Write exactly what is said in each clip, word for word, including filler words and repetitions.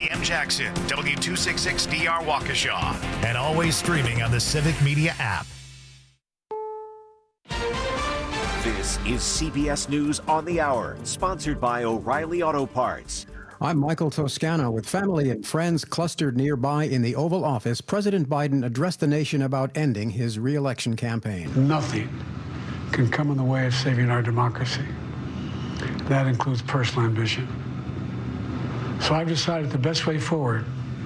M. Jackson, W two sixty-six D R Waukesha, and always streaming on the Civic Media app. This is C B S News on the Hour, sponsored by O'Reilly Auto Parts. I'm Michael Toscano. With family and friends clustered nearby in the Oval Office, President Biden addressed the nation about ending his re-election campaign. Nothing can come in the way of saving our democracy. That includes personal ambition. So I've decided the best way forward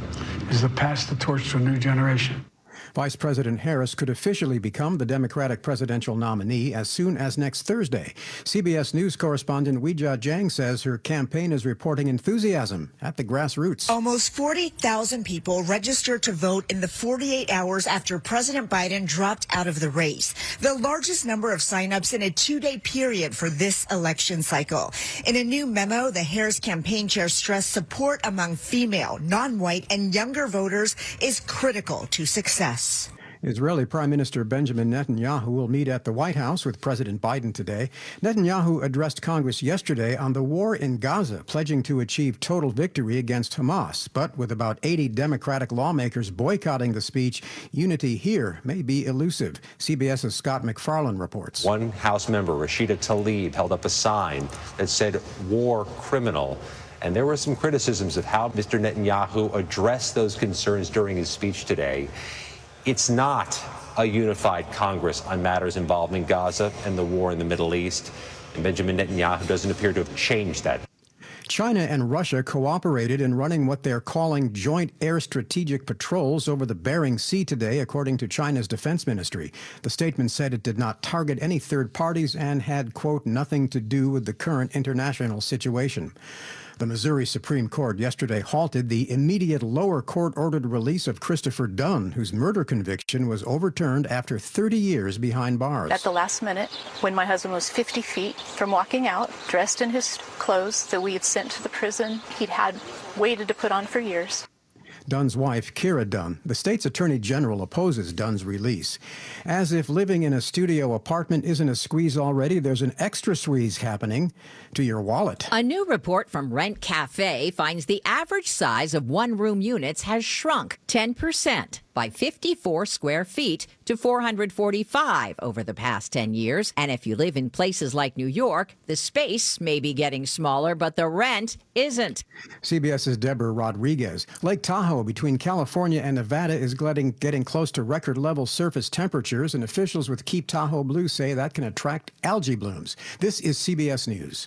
is to pass the torch to a new generation. Vice President Harris could officially become the Democratic presidential nominee as soon as next Thursday. C B S News correspondent Weijia Jiang says her campaign is reporting enthusiasm at the grassroots. Almost forty thousand people registered to vote in the forty-eight hours after President Biden dropped out of the race, the largest number of signups in a two-day period for this election cycle. In a new memo, the Harris campaign chair stressed support among female, non-white, and younger voters is critical to success. Israeli Prime Minister Benjamin Netanyahu will meet at the White House with President Biden today. Netanyahu addressed Congress yesterday on the war in Gaza, pledging to achieve total victory against Hamas. But with about eighty Democratic lawmakers boycotting the speech, unity here may be elusive. CBS's Scott McFarlane reports. One House member, Rashida Tlaib, held up a sign that said war criminal. And there were some criticisms of how Mister Netanyahu addressed those concerns during his speech today. It's not a unified Congress on matters involving Gaza and the war in the Middle East. And Benjamin Netanyahu doesn't appear to have changed that. China and Russia cooperated in running what they're calling joint air strategic patrols over the Bering Sea today, according to China's defense ministry. The statement said it did not target any third parties and had, quote, nothing to do with the current international situation. The Missouri Supreme Court yesterday halted the immediate lower court-ordered release of Christopher Dunn, whose murder conviction was overturned after thirty years behind bars. At the last minute, when my husband was fifty feet from walking out, dressed in his clothes that we had sent to the prison he'd had waited to put on for years. Dunn's wife, Kira Dunn. The state's attorney general opposes Dunn's release. As if living in a studio apartment isn't a squeeze already, there's an extra squeeze happening to your wallet. A new report from Rent Cafe finds the average size of one-room units has shrunk ten percent by fifty-four square feet to four hundred forty-five over the past ten years. And if you live in places like New York, the space may be getting smaller, but the rent isn't. CBS's Deborah Rodriguez. Lake Tahoe between California and Nevada is getting, getting close to record-level surface temperatures, and officials with Keep Tahoe Blue say that can attract algae blooms. This is C B S News.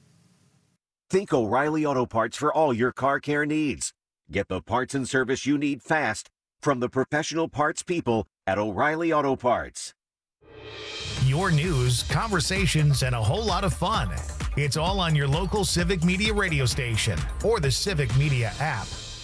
Think O'Reilly Auto Parts for all your car care needs. Get the parts and service you need fast from the professional parts people at O'Reilly Auto Parts. Your news, conversations, and a whole lot of fun. It's all on your local Civic Media radio station or the Civic Media app.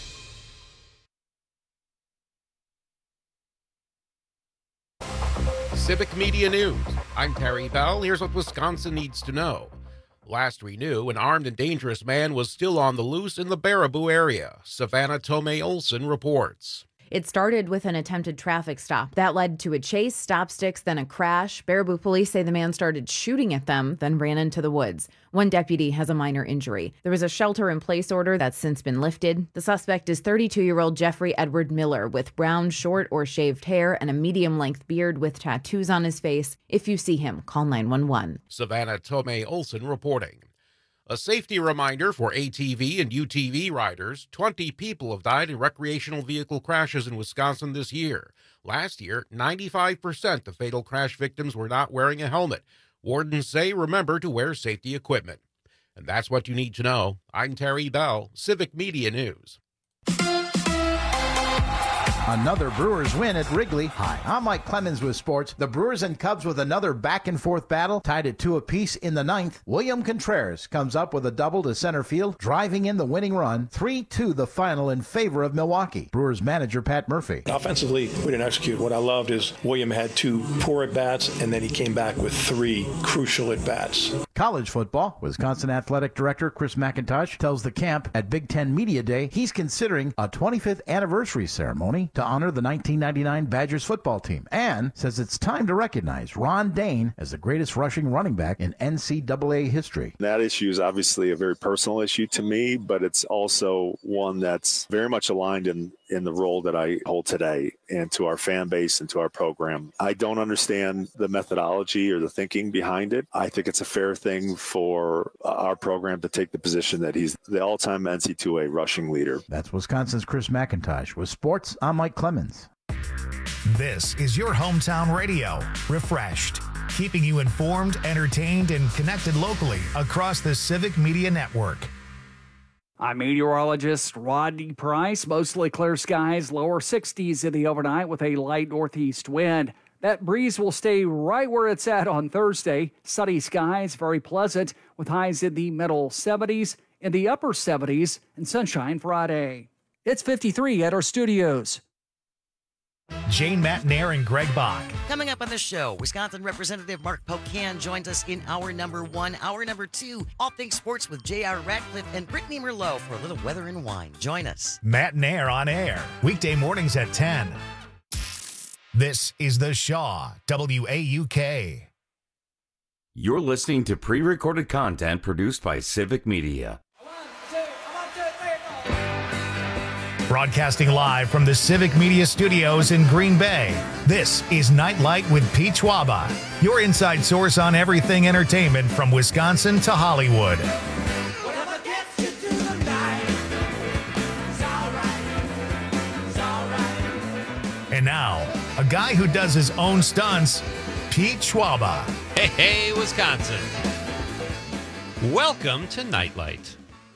Civic Media News. I'm Terry Bell. Here's what Wisconsin needs to know. Last we knew, an armed and dangerous man was still on the loose in the Baraboo area. Savannah Tomei Olson reports. It started with an attempted traffic stop. That led to a chase, stop sticks, then a crash. Baraboo police say the man started shooting at them, then ran into the woods. One deputy has a minor injury. There was a shelter-in-place order that's since been lifted. The suspect is thirty-two-year-old Jeffrey Edward Miller with brown, short, or shaved hair and a medium-length beard with tattoos on his face. If you see him, call nine one one. Savannah Tomei Olson reporting. A safety reminder for A T V and U T V riders. twenty people have died in recreational vehicle crashes in Wisconsin this year. Last year, ninety-five percent of fatal crash victims were not wearing a helmet. Wardens say remember to wear safety equipment. And that's what you need to know. I'm Terry Bell, Civic Media News. Another Brewers win at Wrigley. Hi, I'm Mike Clemens with sports. The Brewers and Cubs with another back-and-forth battle, tied at two apiece in the ninth. William Contreras comes up with a double to center field, driving in the winning run. three two the final in favor of Milwaukee. Brewers manager Pat Murphy. Offensively, we didn't execute. What I loved is William had two poor at-bats, and then he came back with three crucial at-bats. College football. Wisconsin Athletic Director Chris McIntosh tells the camp at Big Ten Media Day he's considering a twenty-fifth anniversary ceremony to honor the nineteen ninety-nine Badgers football team and says it's time to recognize Ron Dayne as the greatest rushing running back in N C double A history. That issue is obviously a very personal issue to me, but it's also one that's very much aligned in, in the role that I hold today and to our fan base and to our program. I don't understand the methodology or the thinking behind it. I think it's a fair thing for our program to take the position that he's the all-time N C double A rushing leader. That's Wisconsin's Chris McIntosh. With sports, I'm Mike Clemens. This is your hometown radio, Refreshed, keeping you informed, entertained, and connected locally across the Civic Media Network. I'm meteorologist Rodney Price. Mostly clear skies, lower sixties in the overnight with a light northeast wind. That breeze will stay right where it's at on Thursday. Sunny skies, very pleasant, with highs in the middle seventies, in the upper seventies, and sunshine Friday. It's fifty-three at our studios. Jane Matnair and Greg Bach. Coming up on the show, Wisconsin Representative Mark Pocan joins us in hour number one. Hour number two, all things sports with J R Radcliffe and Brittany Merlot for a little weather and wine. Join us. Matnair on air, weekday mornings at ten. This is The Shaw, W A U K. You're listening to pre-recorded content produced by Civic Media. Broadcasting live from the Civic Media Studios in Green Bay, this is Nightlight with Pete Schwaba, your inside source on everything entertainment from Wisconsin to Hollywood. And now, a guy who does his own stunts, Pete Schwaba. Hey, hey, Wisconsin. Welcome to Nightlight.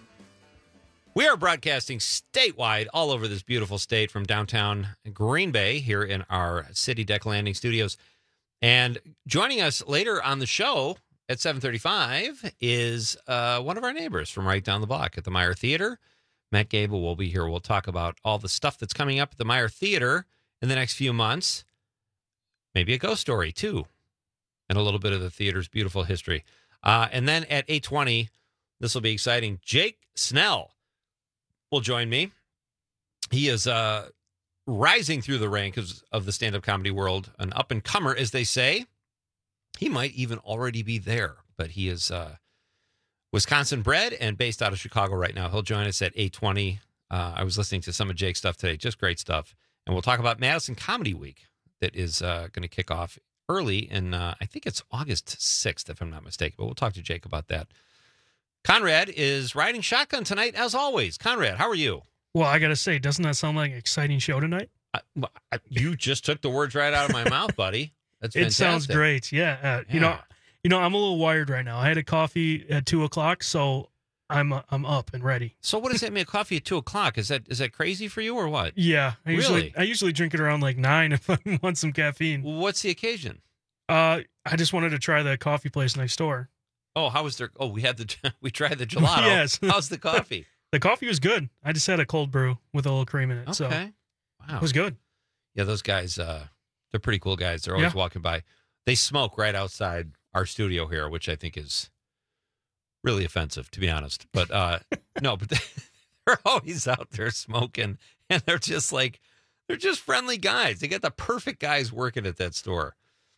We are broadcasting statewide all over this beautiful state from downtown Green Bay here in our City Deck Landing studios. And joining us later on the show at seven thirty-five is uh, one of our neighbors from right down the block at the Meyer Theater. Matt Gable will be here. We'll talk about all the stuff that's coming up at the Meyer Theater in the next few months. Maybe a ghost story, too, and a little bit of the theater's beautiful history. Uh, and then at eight twenty, this will be exciting. Jake Snell will join me. He is uh, rising through the ranks of the stand-up comedy world, an up-and-comer, as they say. He might even already be there, but he is uh, Wisconsin-bred and based out of Chicago right now. He'll join us at eight twenty. Uh, I was listening to some of Jake's stuff today, just great stuff. And we'll talk about Madison Comedy Week that is uh, going to kick off early in, uh, I think it's August sixth, if I'm not mistaken, but we'll talk to Jake about that. Conrad is riding shotgun tonight, as always. Conrad, how are you? Well, I got to say, doesn't that sound like an exciting show tonight? I, I, you just took the words right out of my mouth, buddy. That's it fantastic. Sounds great. Yeah. Uh, yeah. You know, you know, I'm a little wired right now. I had a coffee at two o'clock, so I'm uh, I'm up and ready. So what does that mean? Coffee at two o'clock? Is that is that crazy for you or what? Yeah. I usually, really? I usually drink it around like nine if I want some caffeine. What's the occasion? Uh, I just wanted to try the coffee place next door. Oh, how was there? Oh, we had the we tried the gelato. Yes. How's the coffee? The coffee was good. I just had a cold brew with a little cream in it. Okay. So wow. It was good. Yeah, those guys, uh, they're pretty cool guys. They're always Yeah. walking by. They smoke right outside our studio here, which I think is really offensive, to be honest. But uh, no, but they're always out there smoking, and they're just like, they're just friendly guys. They got the perfect guys working at that store.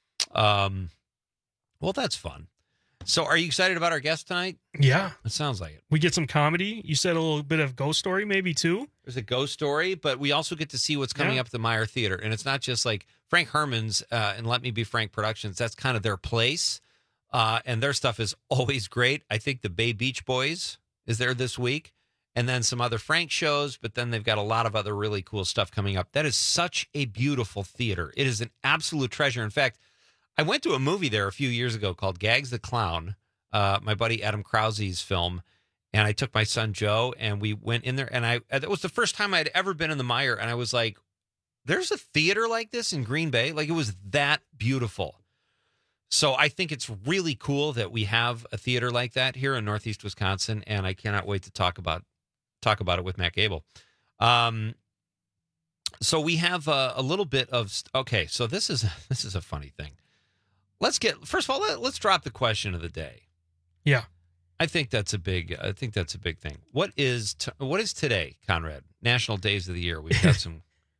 Um, well, that's fun. So are you excited about our guest tonight? Yeah. It sounds like it. We get some comedy. You said a little bit of ghost story maybe too? There's a ghost story, but we also get to see what's coming Yeah. up at the Meyer Theater. And it's not just like Frank Herman's uh, and Let Me Be Frank Productions. That's kind of their place. Uh, and their stuff is always great. I think the Bay Beach Boys is there this week. And then some other Frank shows, but then they've got a lot of other really cool stuff coming up. That is such a beautiful theater. It is an absolute treasure. In fact, I went to a movie there a few years ago called Gags the Clown, uh, my buddy Adam Krause's film, and I took my son Joe, and we went in there, and I that was the first time I had ever been in the Meyer, and I was like, there's a theater like this in Green Bay? Like, it was that beautiful. So I think it's really cool that we have a theater like that here in Northeast Wisconsin, and I cannot wait to talk about talk about it with Matt Gable. Um, so we have a, a little bit of okay. So this is this is a funny thing. Let's get first of all let, let's drop the question of the day. Yeah, I think that's a big. I think that's a big thing. What is t- what is today, Conrad? National Days of the Year. We've got some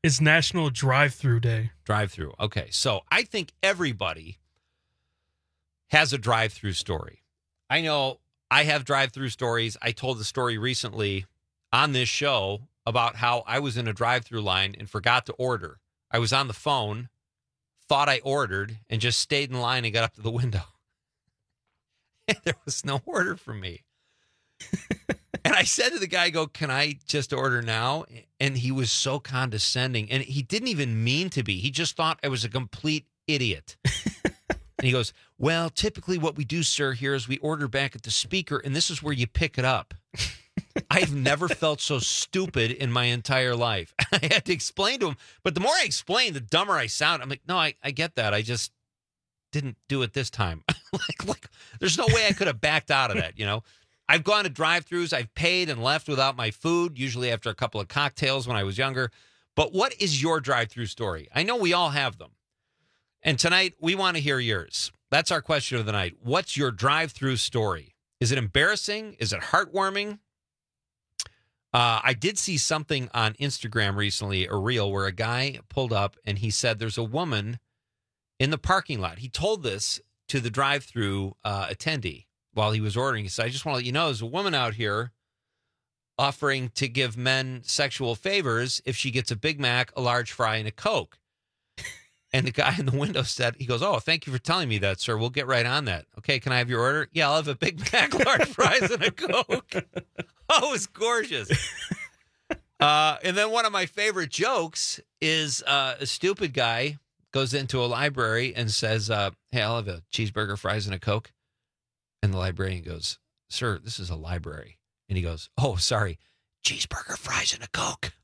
It's National Drive-Through Day. Drive-through. Okay. So I think everybody has a drive-through story. I know I have drive-through stories. I told the story recently on this show about how I was in a drive-through line and forgot to order. I was on the phone, thought I ordered, and just stayed in line and got up to the window. And there was no order for me. And I said to the guy, I go, can I just order now? And he was so condescending. And he didn't even mean to be. He just thought I was a complete idiot. And he goes, well, typically what we do, sir, here is we order back at the speaker, and this is where you pick it up. I've never felt so stupid in my entire life. I had to explain to him. But the more I explained, the dumber I sound. I'm like, no, I, I get that. I just didn't do it this time. like, like, there's no way I could have backed out of that, you know? I've gone to drive-thrus. I've paid and left without my food, usually after a couple of cocktails when I was younger. But what is your drive-thru story? I know we all have them. And tonight, we want to hear yours. That's our question of the night. What's your drive-thru story? Is it embarrassing? Is it heartwarming? Uh, I did see something on Instagram recently, a reel, where a guy pulled up and he said there's a woman in the parking lot. He told this to the drive-thru uh, attendee while he was ordering. He said, I just want to let you know, there's a woman out here offering to give men sexual favors if she gets a Big Mac, a large fry, and a Coke. And the guy in the window said, he goes, oh, thank you for telling me that, sir. We'll get right on that. Okay, can I have your order? Yeah, I'll have a Big Mac, large fries, and a Coke. Oh, it was gorgeous. Uh, and then one of my favorite jokes is uh, a stupid guy goes into a library and says, uh, hey, I'll have a cheeseburger, fries, and a Coke. And the librarian goes, sir, this is a library. And he goes, oh, sorry, cheeseburger, fries, and a Coke.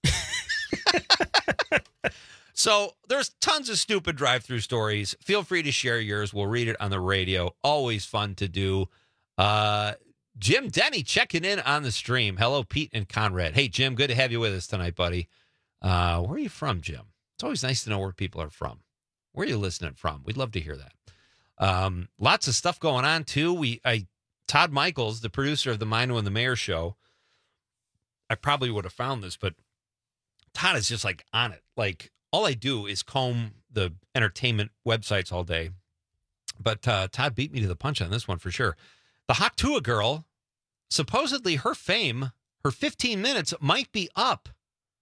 So there's tons of stupid drive-through stories. Feel free to share yours. We'll read it on the radio. Always fun to do. Uh, Jim Denny checking in on the stream. Hello, Pete and Conrad. Hey, Jim, good to have you with us tonight, buddy. Uh, where are you from, Jim? It's always nice to know where people are from. Where are you listening from? We'd love to hear that. Um, lots of stuff going on, too. We, I, Todd Michaels, the producer of the Mino and the Mayor show, I probably would have found this, but Todd is just like on it. Like, all I do is comb the entertainment websites all day. But uh, Todd beat me to the punch on this one for sure. The Haktua girl, supposedly her fame, her fifteen minutes might be up.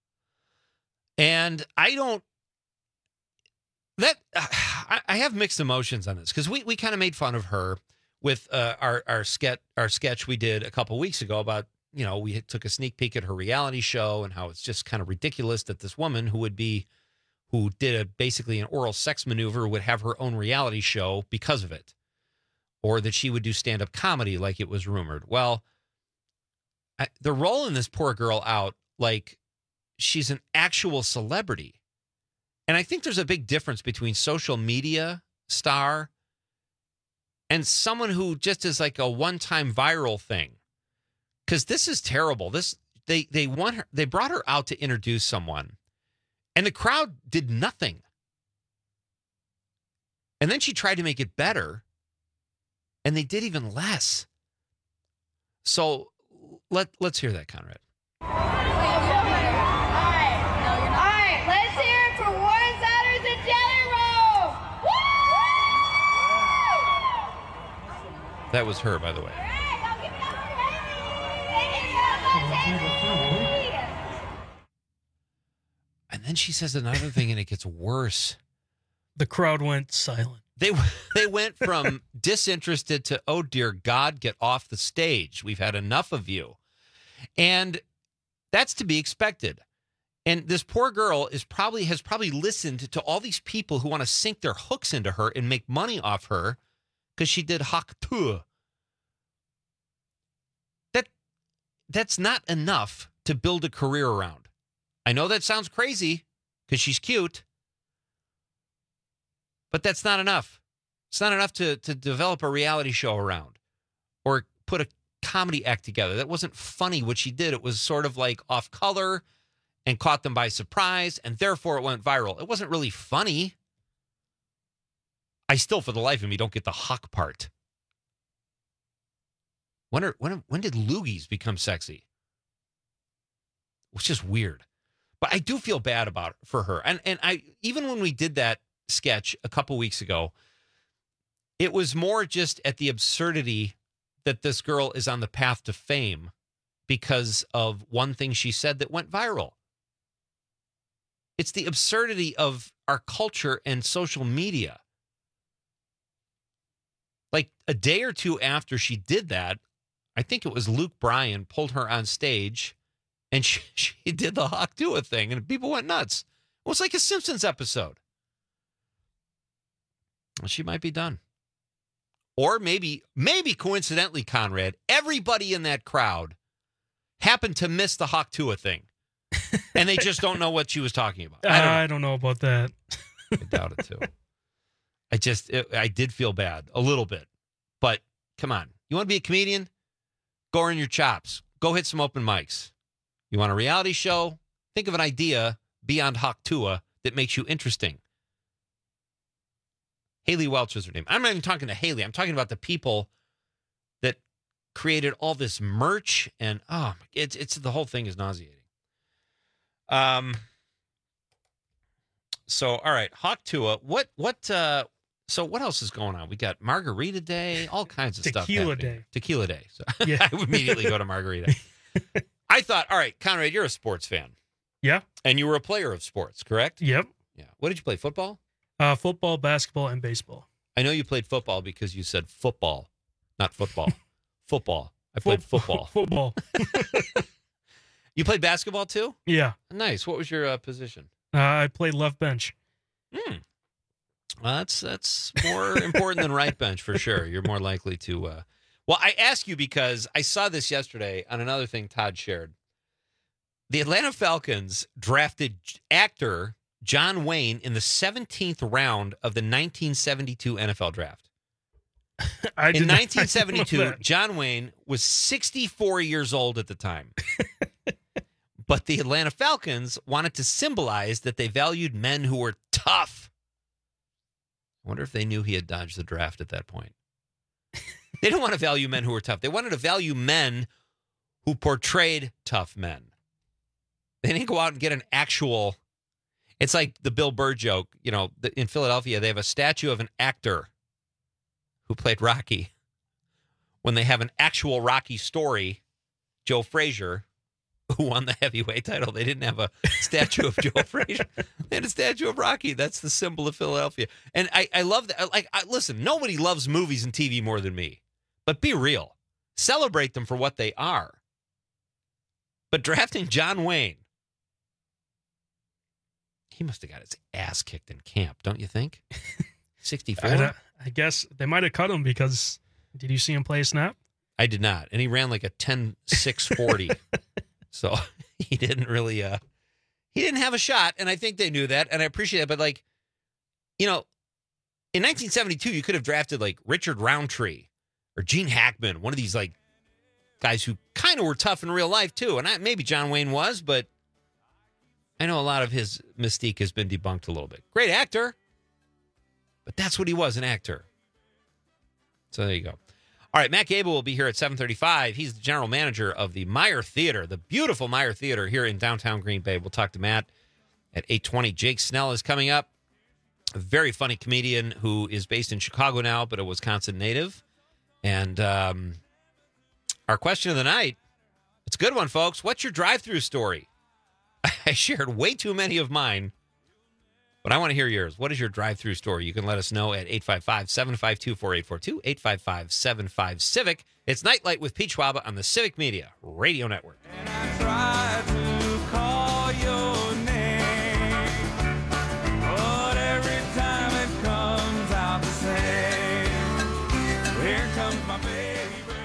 And I don't, that, uh, I, I have mixed emotions on this because we, we kind of made fun of her with uh, our, our, sketch, our sketch we did a couple weeks ago about, you know, we took a sneak peek at her reality show and how it's just kind of ridiculous that this woman who would be, who did a, basically an oral sex maneuver would have her own reality show because of it. Or that she would do stand-up comedy like it was rumored. Well, I, they're rolling this poor girl out like she's an actual celebrity. And I think there's a big difference between social media star and someone who just is like a one-time viral thing. Because this is terrible. This they they want her, they brought her out to introduce someone. And the crowd did nothing. And then she tried to make it better. And they did even less. So let, let's hear that, Conrad. All right, let's hear it for Warren Saunders and Janet Rose. Woo! That was her, by the way. And then she says another thing, and it gets worse. The crowd went silent. They they went from disinterested to, oh, dear God, get off the stage. We've had enough of you. And that's to be expected. And this poor girl is probably has probably listened to all these people who want to sink their hooks into her and make money off her because she did Haktua. That, that's not enough to build a career around. I know that sounds crazy because she's cute. But that's not enough. It's not enough to, to develop a reality show around or put a comedy act together. That wasn't funny what she did. It was sort of like off color and caught them by surprise, and therefore it went viral. It wasn't really funny. I still, for the life of me, don't get the huck part. When, are, when, when did loogies become sexy? It's just weird. But I do feel bad about for her. And and I even when we did that sketch a couple weeks ago, it was more just at the absurdity that this girl is on the path to fame because of one thing she said that went viral. It's the absurdity of our culture and social media. Like a day or two after she did that, I think it was Luke Bryan pulled her on stage and she, she did the Hawk Tuah thing and people went nuts. It was like a Simpsons episode. Well, she might be done. Or maybe, maybe coincidentally, Conrad, everybody in that crowd happened to miss the Hawk Tuah thing. And they just don't know what she was talking about. I don't know, I don't know about that. I doubt it, too. I just, it, I did feel bad a little bit. But come on. You want to be a comedian? Go earn your chops. Go hit some open mics. You want a reality show? Think of an idea beyond Hawk Tuah that makes you interesting. Haley Welch is her name. I'm not even talking to Haley. I'm talking about the people that created all this merch. And, oh, it's, it's the whole thing is nauseating. Um. So, all right, Hawk Tuah. What, what, uh, so what else is going on? We got Margarita Day, all kinds of stuff. Tequila happening. Day. Tequila Day. So Yeah. I would immediately go to Margarita. I thought, all right, Conrad, you're a sports fan. Yeah. And you were a player of sports, correct? Yep. Yeah. What did you play? Football? Uh, football, basketball, and baseball. I know you played football because you said football, not football. Football. I played football. Football. You played basketball too? Yeah. Nice. What was your uh, position? Uh, I played left bench. Hmm. Well, that's that's more important than right bench for sure. You're more likely to. Uh... Well, I ask you because I saw this yesterday on another thing Todd shared. The Atlanta Falcons drafted actor John Wayne in the seventeenth round of the nineteen seventy-two N F L draft. I did in not- nineteen seventy-two, I didn't know that. John Wayne was sixty-four years old at the time. But the Atlanta Falcons wanted to symbolize that they valued men who were tough. I wonder if they knew he had dodged the draft at that point. They didn't want to value men who were tough. They wanted to value men who portrayed tough men. They didn't go out and get an actual... It's like the Bill Burr joke. You know, in Philadelphia, they have a statue of an actor who played Rocky. When they have an actual Rocky story, Joe Frazier, who won the heavyweight title, they didn't have a statue of Joe Frazier. They had a statue of Rocky. That's the symbol of Philadelphia. And I, I love that. Like, I, listen, nobody loves movies and T V more than me. But be real. Celebrate them for what they are. But drafting John Wayne, he must have got his ass kicked in camp, don't you think? sixty-four? I, I guess they might have cut him because did you see him play a snap? I did not. And he ran like a ten six forty. So he didn't really, uh, he didn't have a shot. And I think they knew that. And I appreciate it. But like, you know, in nineteen seventy-two, you could have drafted like Richard Roundtree or Gene Hackman, one of these like guys who kind of were tough in real life too. And I, maybe John Wayne was, but I know a lot of his mystique has been debunked a little bit. Great actor, but that's what he was, an actor. So there you go. All right, Matt Gable will be here at seven thirty-five. He's the general manager of the Meyer Theater, the beautiful Meyer Theater here in downtown Green Bay. We'll talk to Matt at eight twenty. Jake Snell is coming up, a very funny comedian who is based in Chicago now, but a Wisconsin native. And um, our question of the night, it's a good one, folks. What's your drive-through story? I shared way too many of mine, but I want to hear yours. What is your drive-through story? You can let us know at eight five five, seven five two, four eight four two, eight five five, seven five, CIVIC. It's Nightlight with Pete Schwaba on the Civic Media Radio Network. And I tried to call your name, but every time it comes out the same. Here comes my baby.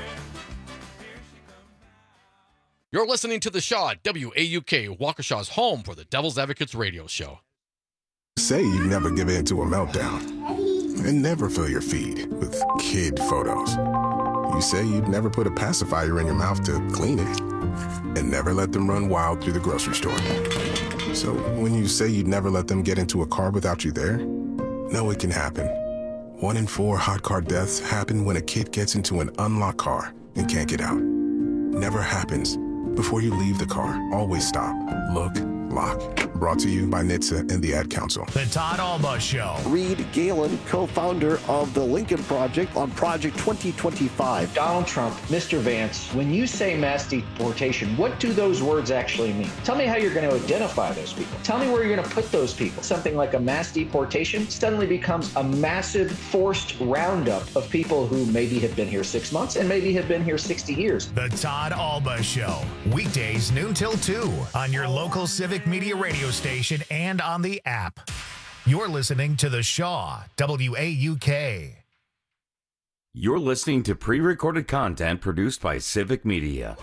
You're listening to The Shaw, W A U K, Waukesha's home for the Devil's Advocates radio show. Say you never give in to a meltdown and never fill your feed with kid photos. You say you'd never put a pacifier in your mouth to clean it and never let them run wild through the grocery store. So when you say you'd never let them get into a car without you there, no, it can happen. One in four hot car deaths happen when a kid gets into an unlocked car and can't get out. Never happens. Before you leave the car, always stop, look, Lock. Brought to you by N H T S A and the Ad Council. The Todd Alba Show. Reed Galen, co-founder of the Lincoln Project on Project twenty twenty-five. Donald Trump, Mister Vance, when you say mass deportation, what do those words actually mean? Tell me how you're going to identify those people. Tell me where you're going to put those people. Something like a mass deportation suddenly becomes a massive forced roundup of people who maybe have been here six months and maybe have been here sixty years. The Todd Alba Show. Weekdays noon till two on your local Civic Media radio station and on the app. You're listening to The Shaw, W A U K. You're listening to pre-recorded content produced by Civic Media.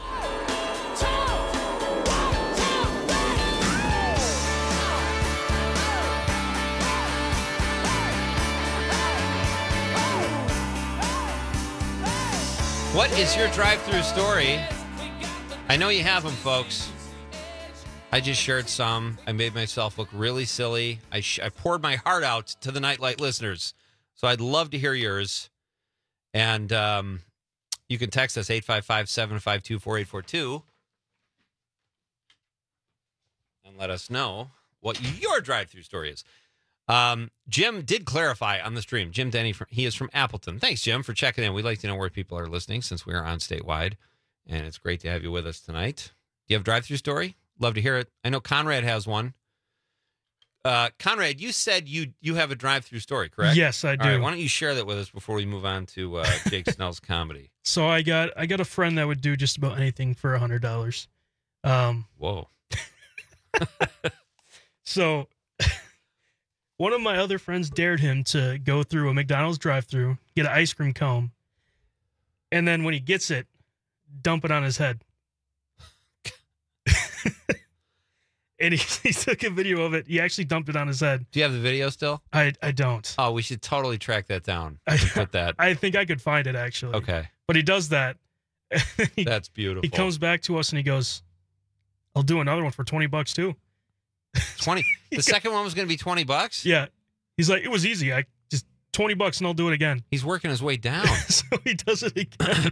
What is your drive-through story? I know you have them, folks. I just shared some. I made myself look really silly. I, sh- I poured my heart out to the Nightlight listeners. So I'd love to hear yours. And um, you can text us eight five five, seven five two, four eight four two and let us know what your drive-through story is. Um, Jim did clarify on the stream. Jim Denny, from, he is from Appleton. Thanks, Jim, for checking in. We'd like to know where people are listening since we are on statewide. And it's great to have you with us tonight. Do you have a drive-through story? Love to hear it. I know Conrad has one. Uh, Conrad, you said you you have a drive-through story, correct? Yes, I do. All right, why don't you share that with us before we move on to uh, Jake Snell's comedy? So I got I got a friend that would do just about anything for a hundred dollars. Um, Whoa. So one of my other friends dared him to go through a McDonald's drive-through, get an ice cream cone, and then when he gets it, dump it on his head. And he, he took a video of it. He actually dumped it on his head. Do you have the video still? I I don't. Oh, we should totally track that down. I, put that. I think I could find it, actually. Okay. But he does that. he, That's beautiful. He comes back to us and he goes, I'll do another one for twenty bucks too. twenty. The second one was going to be twenty bucks? Yeah. He's like, it was easy. I just twenty bucks and I'll do it again. He's working his way down. So he does it again.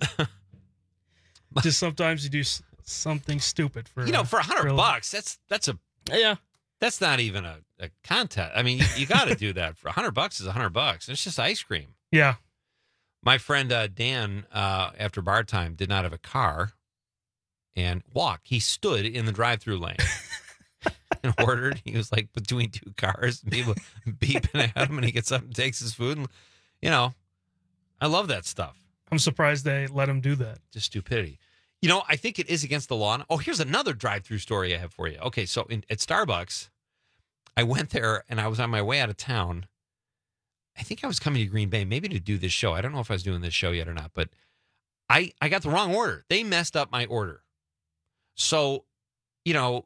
Just sometimes you do s- something stupid for You know, for a uh, hundred for bucks, that's that's a yeah. That's not even a, a contest. I mean, you, you got to do that. For a hundred bucks is a hundred bucks. It's just ice cream. Yeah. My friend uh, Dan, uh, after bar time, did not have a car and walked. He stood in the drive-through lane and ordered. He was like between two cars, people beeping at him, and he gets up and takes his food. And you know, I love that stuff. I'm surprised they let him do that. Just stupidity. You know, I think it is against the law. Oh, here's another drive-through story I have for you. Okay, so in, at Starbucks, I went there and I was on my way out of town. I think I was coming to Green Bay, maybe to do this show. I don't know if I was doing this show yet or not, but I, I got the wrong order. They messed up my order. So, you know,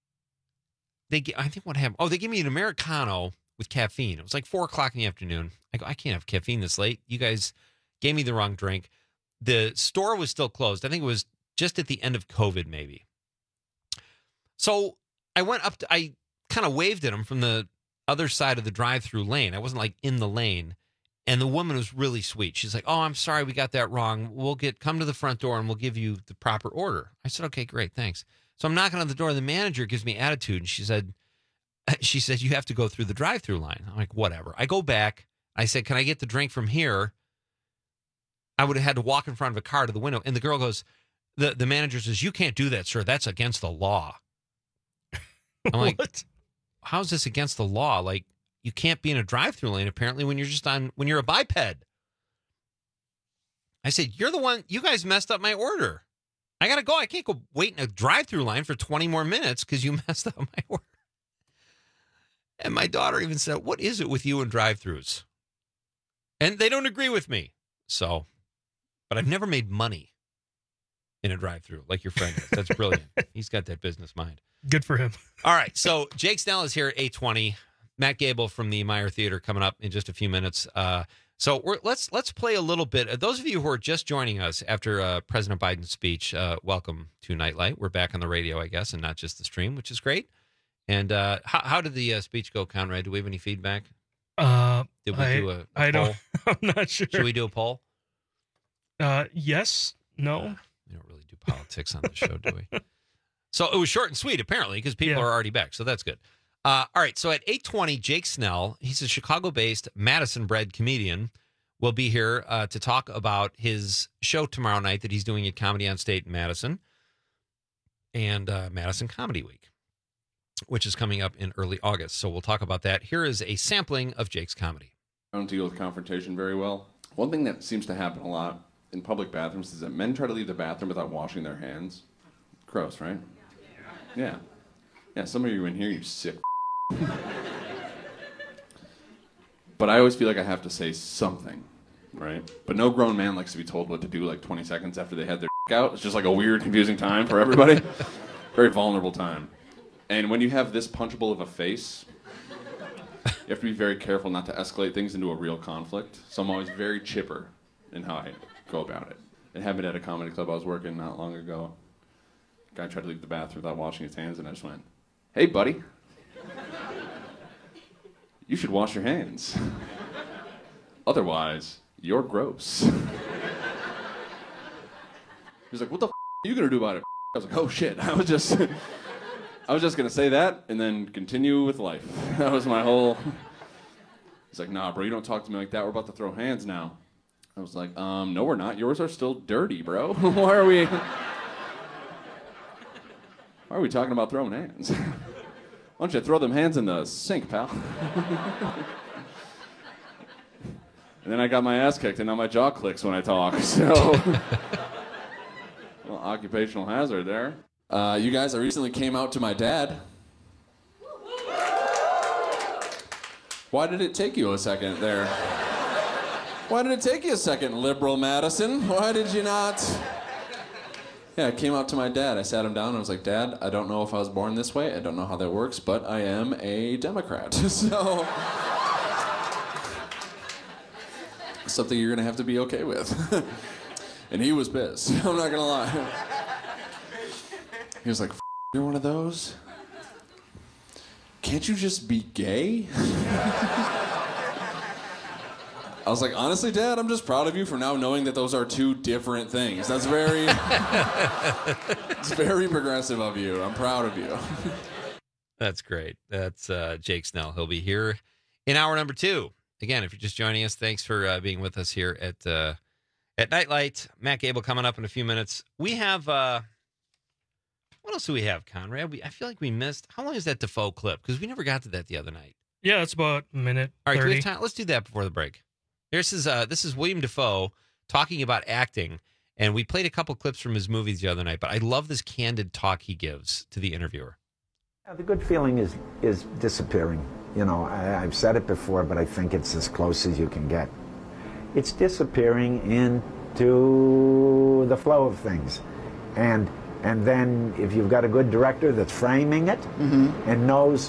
they I think what happened, oh, they gave me an Americano with caffeine. It was like four o'clock in the afternoon. I go, I can't have caffeine this late. You guys gave me the wrong drink. The store was still closed. I think it was just at the end of COVID, maybe. So I went up to, I kind of waved at him from the other side of the drive-through lane. I wasn't like in the lane. And the woman was really sweet. She's like, oh, I'm sorry, we got that wrong. We'll get, come to the front door and we'll give you the proper order. I said, okay, great, thanks. So I'm knocking on the door. The manager gives me attitude. And she said, she said, you have to go through the drive-through line. I'm like, whatever. I go back. I said, can I get the drink from here? I would have had to walk in front of a car to the window. And the girl goes, the, the manager says, you can't do that, sir. That's against the law. I'm like, what? How's this against the law? Like, you can't be in a drive-through lane, apparently, when you're just on, when you're a biped. I said, you're the one, you guys messed up my order. I got to go. I can't go wait in a drive-through line for twenty more minutes because you messed up my order. And my daughter even said, what is it with you and drive-throughs? And they don't agree with me. So, but I've never made money in a drive-through like your friend is. That's brilliant. He's got that business mind. Good for him. All right. So Jake Snell is here at eight twenty. Matt Gable from the Meyer Theater coming up in just a few minutes. Uh, so we're, let's let's play a little bit. Uh, those of you who are just joining us after uh, President Biden's speech, uh, welcome to Nightlight. We're back on the radio, I guess, and not just the stream, which is great. And uh, how, how did the uh, speech go, Conrad? Do we have any feedback? Uh, Did we I, do a, a I poll? don't. I'm not sure. Should we do a poll? Uh, yes. No. Uh, we don't really do politics on the show, do we? So it was short and sweet, apparently, because people Yeah. are already back. So that's good. Uh, all right. So at eight twenty, Jake Snell, he's a Chicago-based, Madison-bred comedian, will be here uh, to talk about his show tomorrow night that he's doing at Comedy on State in Madison and uh, Madison Comedy Week, which is coming up in early August. So we'll talk about that. Here is a sampling of Jake's comedy. I don't deal with confrontation very well. One thing that seems to happen a lot in public bathrooms is that men try to leave the bathroom without washing their hands. Gross, right? Yeah. Yeah, some of you in here, you sick. But I always feel like I have to say something, right? But no grown man likes to be told what to do like twenty seconds after they had their out. It's just like a weird, confusing time for everybody. Very vulnerable time. And when you have this punchable of a face, you have to be very careful not to escalate things into a real conflict. So I'm always very chipper in how I go about it. It happened at a comedy club I was working not long ago. Guy tried to leave the bathroom without washing his hands, and I just went, "Hey, buddy, you should wash your hands. Otherwise, you're gross." He's like, "What the f*** are you gonna do about it?" I was like, "Oh shit!" I was just, I was just gonna say that and then continue with life. That was my whole. He's like, "Nah, bro, you don't talk to me like that. We're about to throw hands now." I was like, "Um, no, we're not. Yours are still dirty, bro. Why are we?" Why are we talking about throwing hands? Why don't you throw them hands in the sink, pal? And then I got my ass kicked, and now my jaw clicks when I talk. So, well, occupational hazard there. Uh, you guys, I recently came out to my dad. Why did it take you a second there? Why did it take you a second, liberal Madison? Why did you not... Yeah, I came out to my dad. I sat him down and I was like, "Dad, I don't know if I was born this way. I don't know how that works, but I am a Democrat." So, something you're going to have to be okay with. And he was pissed. I'm not going to lie. He was like, "F- you're one of those? Can't you just be gay?" I was like, "Honestly, Dad, I'm just proud of you for now knowing that those are two different things. That's very, it's very progressive of you. I'm proud of you." That's great. That's uh, Jake Snell. He'll be here in hour number two. Again, if you're just joining us, thanks for uh, being with us here at uh, at Nightlight. Matt Gable coming up in a few minutes. We have, uh, what else do we have, Conrad? We, I feel like we missed, how long is that Defoe clip? Because we never got to that the other night. Yeah, it's about a minute. All right, do we thirty. have time? Let's do that before the break. This is uh, this is William Defoe talking about acting, and we played a couple clips from his movies the other night, but I love this candid talk he gives to the interviewer. Yeah, the good feeling is is disappearing. You know, I, I've said it before, but I think it's as close as you can get. It's disappearing into the flow of things, and and then if you've got a good director that's framing it and knows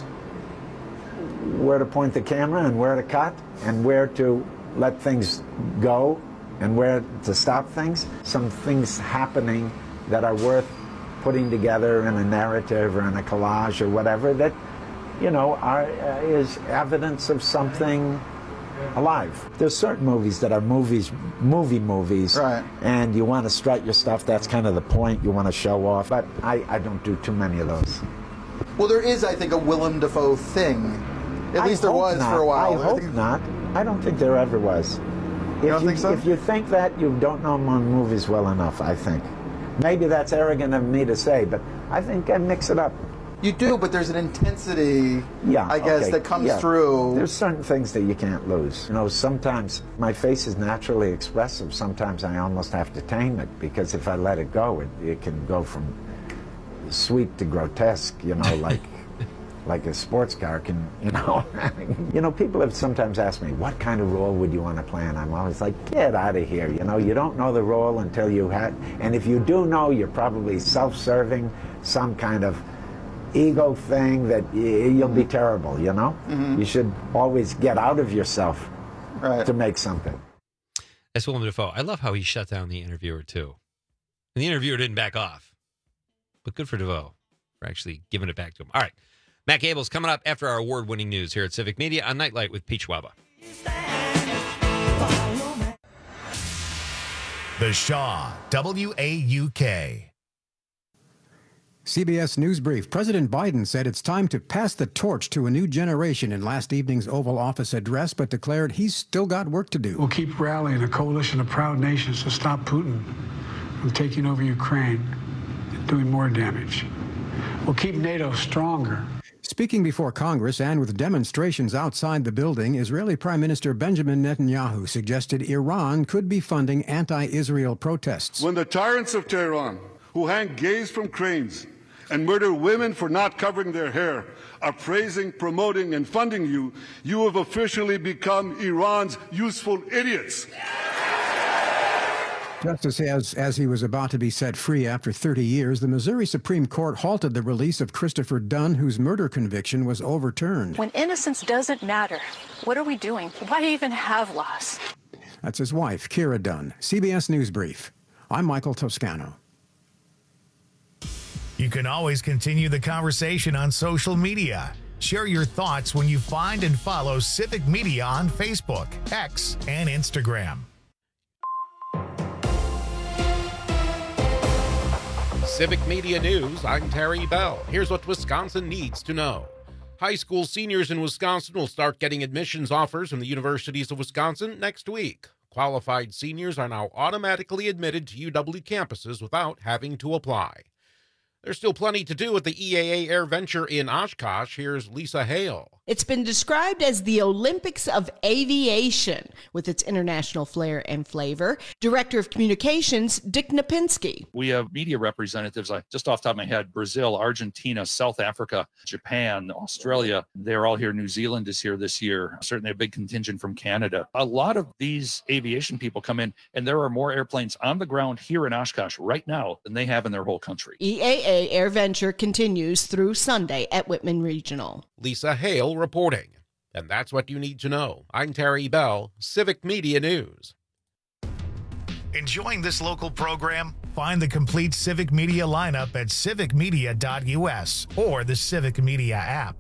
where to point the camera and where to cut and where to let things go and where to stop things, some things happening that are worth putting together in a narrative or in a collage or whatever that, you know, are, uh, is evidence of something alive. There's certain movies that are movies, movie movies, right. And you want to strut your stuff, that's kind of the point, you want to show off, but I, I don't do too many of those. Well, there is, I think, a Willem Dafoe thing. At I least there hope was not. for a while. I hope think... not. I don't think there ever was. If You don't think so? If you think that, you don't know my movies well enough, I think. Maybe that's arrogant of me to say, but I think I mix it up. You do, but there's an intensity, Yeah, I guess, okay, that comes yeah. through. There's certain things that you can't lose. You know, sometimes my face is naturally expressive. Sometimes I almost have to tame it, because if I let it go, it, it can go from sweet to grotesque, you know, like like a sports car can, you know. You know, people have sometimes asked me, what kind of role would you want to play? And I'm always like, get out of here. You know, you don't know the role until you had, and if you do know, you're probably self-serving, some kind of ego thing that y- you'll be terrible, you know? Mhm. You should always get out of yourself right. to make something. That's Willem Dafoe. I love how he shut down the interviewer, too. And the interviewer didn't back off. But good for Defoe for actually giving it back to him. All right. Matt Gable's coming up after our award-winning news here at Civic Media on Nightlight with Pete Schwaba. The Shaw, W A U K. C B S News Brief. President Biden said it's time to pass the torch to a new generation in last evening's Oval Office address, but declared he's still got work to do. We'll keep rallying a coalition of proud nations to stop Putin from taking over Ukraine and doing more damage. We'll keep NATO stronger. Speaking before Congress and with demonstrations outside the building, Israeli Prime Minister Benjamin Netanyahu suggested Iran could be funding anti-Israel protests. When the tyrants of Tehran, who hang gays from cranes and murder women for not covering their hair, are praising, promoting, and funding you, you have officially become Iran's useful idiots. Just as, as, as he was about to be set free after thirty years, the Missouri Supreme Court halted the release of Christopher Dunn, whose murder conviction was overturned. When innocence doesn't matter, what are we doing? Why even have laws? That's his wife, Kira Dunn. C B S News Brief. I'm Michael Toscano. You can always continue the conversation on social media. Share your thoughts when you find and follow Civic Media on Facebook, X, and Instagram. Civic Media News, I'm Terry Bell. Here's what Wisconsin needs to know. High school seniors in Wisconsin will start getting admissions offers from the universities of Wisconsin next week. Qualified seniors are now automatically admitted to U W campuses without having to apply. There's still plenty to do at the E A A Air Venture in Oshkosh. Here's Lisa Hale. It's been described as the Olympics of aviation with its international flair and flavor. Director of Communications, Dick Napinski. We have media representatives, like just off the top of my head, Brazil, Argentina, South Africa, Japan, Australia. They're all here. New Zealand is here this year. Certainly a big contingent from Canada. A lot of these aviation people come in, and there are more airplanes on the ground here in Oshkosh right now than they have in their whole country. E A A Air Venture continues through Sunday at Whitman Regional. Lisa Hale reporting. And that's what you need to know. I'm Terry Bell, Civic Media News. Enjoying this local program? Find the complete Civic Media lineup at civic media dot U S or the Civic Media app.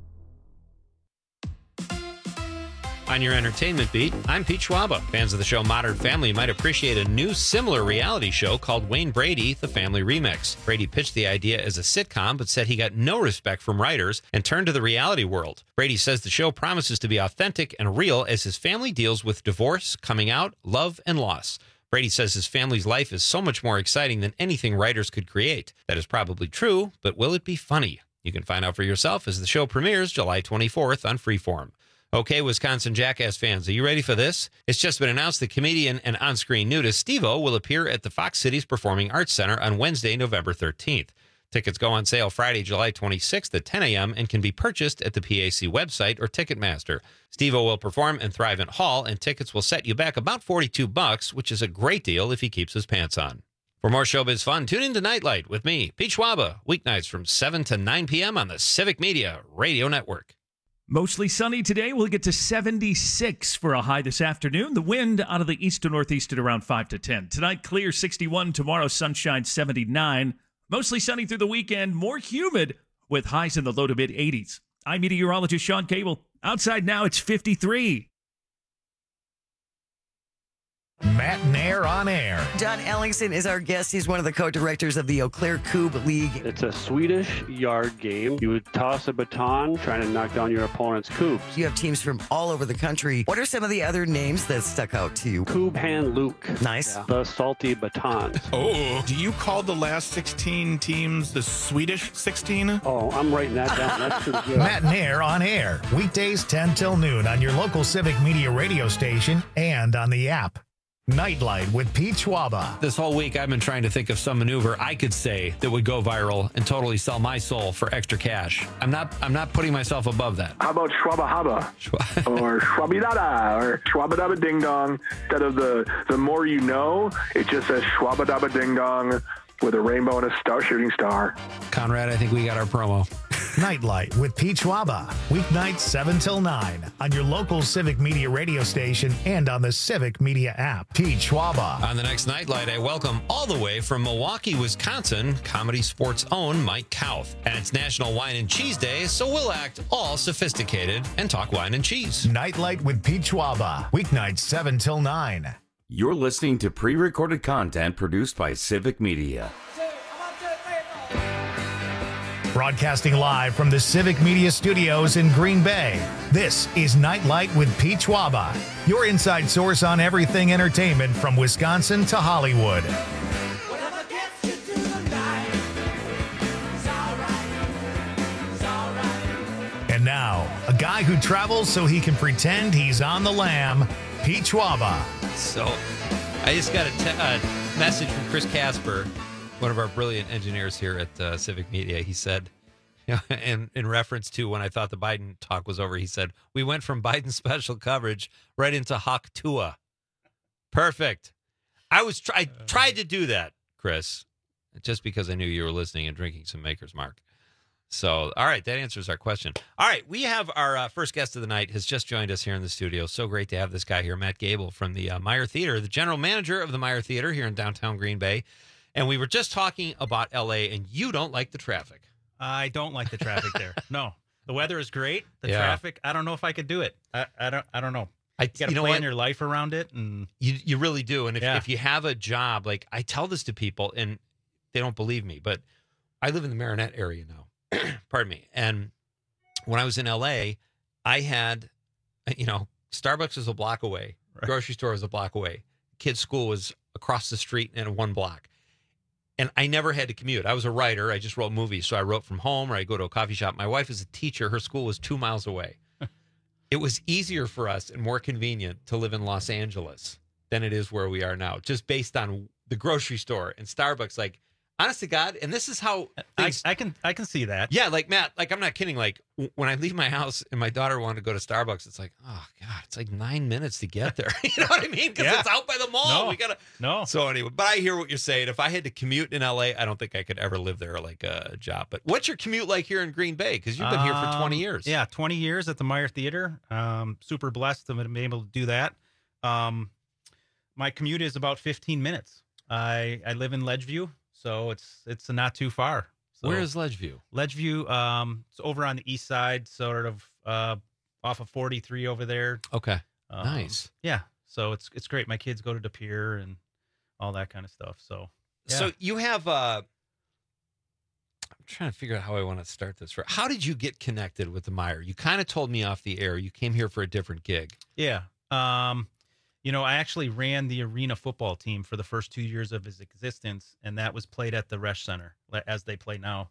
On your entertainment beat, I'm Pete Schwaba. Fans of the show Modern Family might appreciate a new similar reality show called Wayne Brady, The Family Remix. Brady pitched the idea as a sitcom, but said he got no respect from writers and turned to the reality world. Brady says the show promises to be authentic and real as his family deals with divorce, coming out, love, and loss. Brady says his family's life is so much more exciting than anything writers could create. That is probably true, but will it be funny? You can find out for yourself as the show premieres July twenty-fourth on Freeform. Okay, Wisconsin Jackass fans, are you ready for this? It's just been announced that comedian and on-screen nudist Steve-O will appear at the Fox Cities Performing Arts Center on Wednesday, November thirteenth. Tickets go on sale Friday, July twenty-sixth at ten a.m. and can be purchased at the P A C website or Ticketmaster. Steve-O will perform in Thrivent Hall, and tickets will set you back about forty-two bucks, which is a great deal if he keeps his pants on. For more showbiz fun, tune in to Nightlight with me, Pete Schwaba, weeknights from seven to nine p.m. on the Civic Media Radio Network. Mostly sunny today. We'll get to seventy-six for a high this afternoon. The wind out of the east to northeast at around five to ten. Tonight, clear sixty-one. Tomorrow, sunshine seventy-nine. Mostly sunny through the weekend. More humid with highs in the low to mid eighties. I'm meteorologist Sean Cable. Outside now, it's fifty-three. Matt Nair on air. John Ellingson is our guest. He's one of the co-directors of the Eau Claire Coupe League. It's a Swedish yard game. You would toss a baton trying to knock down your opponent's coupes. You have teams from all over the country. What are some of the other names that stuck out to you? Coupe Hand Luke. Nice. Yeah. The salty batons. Oh, do you call the last sixteen teams the Swedish sixteen? Oh, I'm writing that down. That's pretty good. Matt Nair on air. Weekdays ten till noon on your local Civic Media radio station and on the app. Nightlight with Pete Schwaba. This whole week, I've been trying to think of some maneuver I could say that would go viral and totally sell my soul for extra cash. I'm not. I'm not putting myself above that. How about Schwaba Haba or Schwabidada or Schwabadaba Ding Dong? Instead of the the more you know, it just says Schwabadaba Ding Dong with a rainbow and a star shooting star. Conrad, I think we got our promo. Nightlight with Pete Schwaba. Weeknights seven till nine on your local Civic Media radio station and on the Civic Media app. Pete Schwaba. On the next Nightlight, I welcome all the way from Milwaukee, Wisconsin, Comedy Sports' own Mike Kauth. And it's National Wine and Cheese Day, so we'll act all sophisticated and talk wine and cheese. Nightlight with Pete Schwaba. Weeknights seven till nine. You're listening to pre-recorded content produced by Civic Media. Broadcasting live from the Civic Media Studios in Green Bay, this is Nightlight with Pete Schwaba, your inside source on everything entertainment from Wisconsin to Hollywood. And now, a guy who travels so he can pretend he's on the lam, Pete Schwaba. So, I just got a te- uh, message from Chris Casper, one of our brilliant engineers here at uh, Civic Media. He said, you know, in, in reference to when I thought the Biden talk was over, he said, we went from Biden special coverage right into Hawk Tua. Perfect. I was try- I tried to do that, Chris, just because I knew you were listening and drinking some Maker's Mark. So, all right, that answers our question. All right, we have our uh, first guest of the night has just joined us here in the studio. So great to have this guy here, Matt Gable from the uh, Meyer Theater, the general manager of the Meyer Theater here in downtown Green Bay. And we were just talking about L A, and you don't like the traffic. I don't like the traffic there. No, the weather is great. The Yeah. traffic, I don't know if I could do it. I, I don't. I don't know. I, You got to you know plan what? your life around it, and You you really do. And if, Yeah. if you have a job, like I tell this to people, and they don't believe me, but I live in the Marinette area now. Pardon me. And when I was in L A, I had, you know, Starbucks was a block away, grocery store was a block away, kids' school was across the street and one block. And I never had to commute. I was a writer. I just wrote movies. So I wrote from home or I go to a coffee shop. My wife is a teacher. Her school was two miles away. It was easier for us and more convenient to live in Los Angeles than it is where we are now, just based on the grocery store and Starbucks. Like, honest to God, and this is how things, I, I can I can see that. yeah, like Matt, like I'm not kidding. Like w- when I leave my house and my daughter wanted to go to Starbucks, it's like, oh God, it's like nine minutes to get there. You know what I mean? Because Yeah. it's out by the mall. No. We gotta. No. So anyway, but I hear what you're saying. If I had to commute in L A, I don't think I could ever live there like a job. But what's your commute like here in Green Bay? Because you've been here for twenty Um, years. Yeah, twenty years at the Meyer Theater. Um, super blessed to be able to do that. Um, my commute is about fifteen minutes. I I live in Ledgeview, so it's it's not too far. So, Where is Ledgeview? Ledgeview, um, it's over on the east side, sort of uh, off of forty-three over there. Okay, Um, nice. Yeah, so it's it's great. My kids go to De Pere and all that kind of stuff. So yeah. So you have. Uh, I'm trying to figure out how I want to start this. How did you get connected with the Meyer? You kind of told me off the air. You came here for a different gig. Yeah. Um, you know, I actually ran the arena football team for the first two years of its existence, and that was played at the Resch Center, le- as they play now.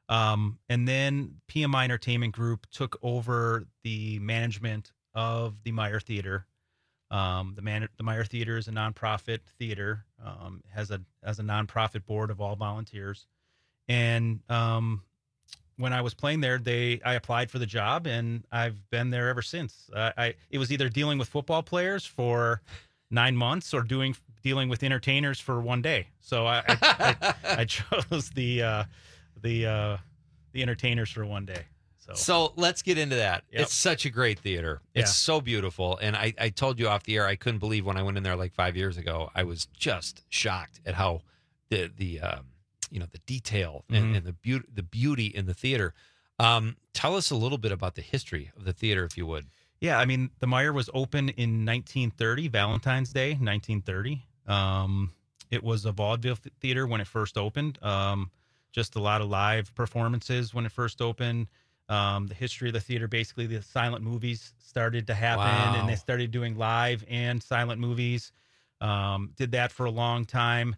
Um, and then P M I Entertainment Group took over the management of the Meyer Theater. Um, the man, the Meyer Theater is a nonprofit theater, um, has a has a nonprofit board of all volunteers. And um, when I was playing there, they I applied for the job, and I've been there ever since. Uh, I it was either dealing with football players for nine months or doing dealing with entertainers for one day. So I I, I, I chose the uh, the uh, the entertainers for one day. So, So let's get into that. Yep. It's such a great theater. It's Yeah. so beautiful. And I, I told you off the air, I couldn't believe when I went in there like five years ago. I was just shocked at how the the um, you know the detail and, Mhm. and the beauty the beauty in the theater. Um, tell us a little bit about the history of the theater, if you would. Yeah, I mean, the Meyer was open in nineteen thirty, Valentine's Day, nineteen thirty. Um, it was a vaudeville th- theater when it first opened. Um, just a lot of live performances when it first opened. Um, the history of the theater, basically, the silent movies started to happen, Wow. and they started doing live and silent movies. Um, did that for a long time.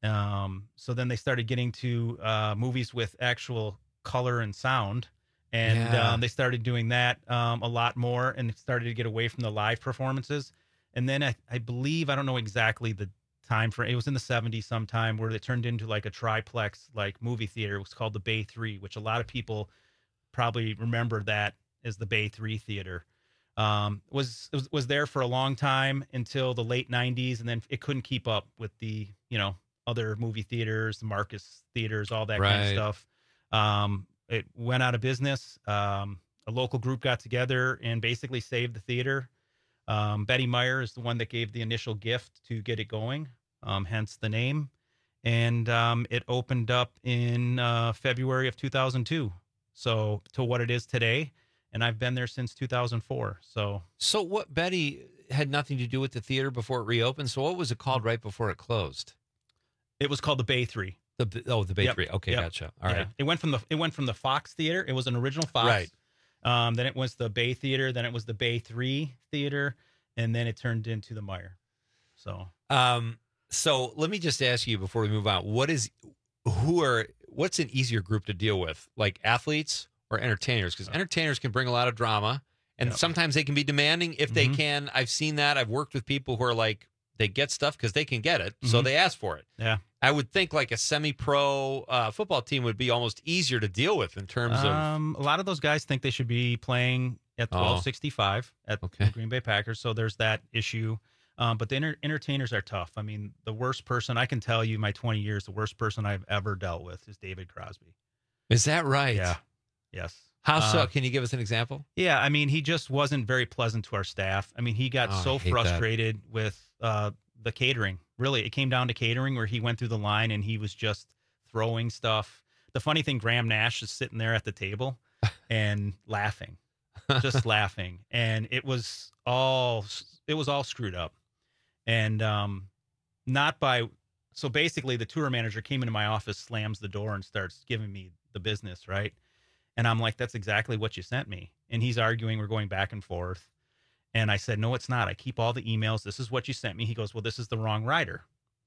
Um, so then they started getting to uh, movies with actual color and sound. And Yeah. um, they started doing that um, a lot more, and started to get away from the live performances. And then I, I believe, I don't know exactly the time frame, it was in the seventies sometime, where it turned into like a triplex like movie theater. It was called the Bay Three, which a lot of people probably remember that as the Bay Three Theater. Um, was, was was there for a long time until the late nineties, and then it couldn't keep up with the, you know, other movie theaters, the Marcus theaters, all that kind of Right. stuff. Um, it went out of business. Um, a local group got together and basically saved the theater. Um, Betty Meyer is the one that gave the initial gift to get it going, um, hence the name. And um, it opened up in uh, February of two thousand two. So to what it is today. And I've been there since two thousand four. So So what, Betty had nothing to do with the theater before it reopened. So what was it called right before it closed? it was called the Bay Three. The oh the Bay Yep. Three. Okay, Yep. gotcha. All Yeah. right. It went from the it went from the Fox Theater. It was an original Fox. Right. Um, then it was the Bay Theater. Then it was the Bay Three Theater, and then it turned into the Meyer. So, Um, so let me just ask you before we move on, what is, who are, what's an easier group to deal with, like athletes or entertainers? Because entertainers can bring a lot of drama, and Yep. sometimes they can be demanding if they Mhm. can. I've seen that. I've worked with people who are like, they get stuff because they can get it, so Mhm. they ask for it. yeah. I would think like a semi-pro uh, football team would be almost easier to deal with in terms of. Um, a lot of those guys think they should be playing at Oh. twelve sixty-five at Okay. the Green Bay Packers. So there's that issue. Um, but the enter- entertainers are tough. I mean, the worst person I can tell you, my twenty years, the worst person I've ever dealt with is David Crosby. Is that right? Yeah. Yes. How so? Uh, Can you give us an example? Yeah, I mean, he just wasn't very pleasant to our staff. I mean, he got Oh, I so hate that. frustrated with uh, the catering. Really, it came down to catering where he went through the line and he was just throwing stuff. The funny thing, Graham Nash is sitting there at the table and laughing, just laughing, and it was all it was all screwed up, and um, not by. So basically, the tour manager came into my office, slams the door, and starts giving me the business, right? And I'm like, that's exactly what you sent me. And he's arguing. We're going back and forth. And I said, no, it's not. I keep all the emails. This is what you sent me. He goes, well, this is the wrong writer.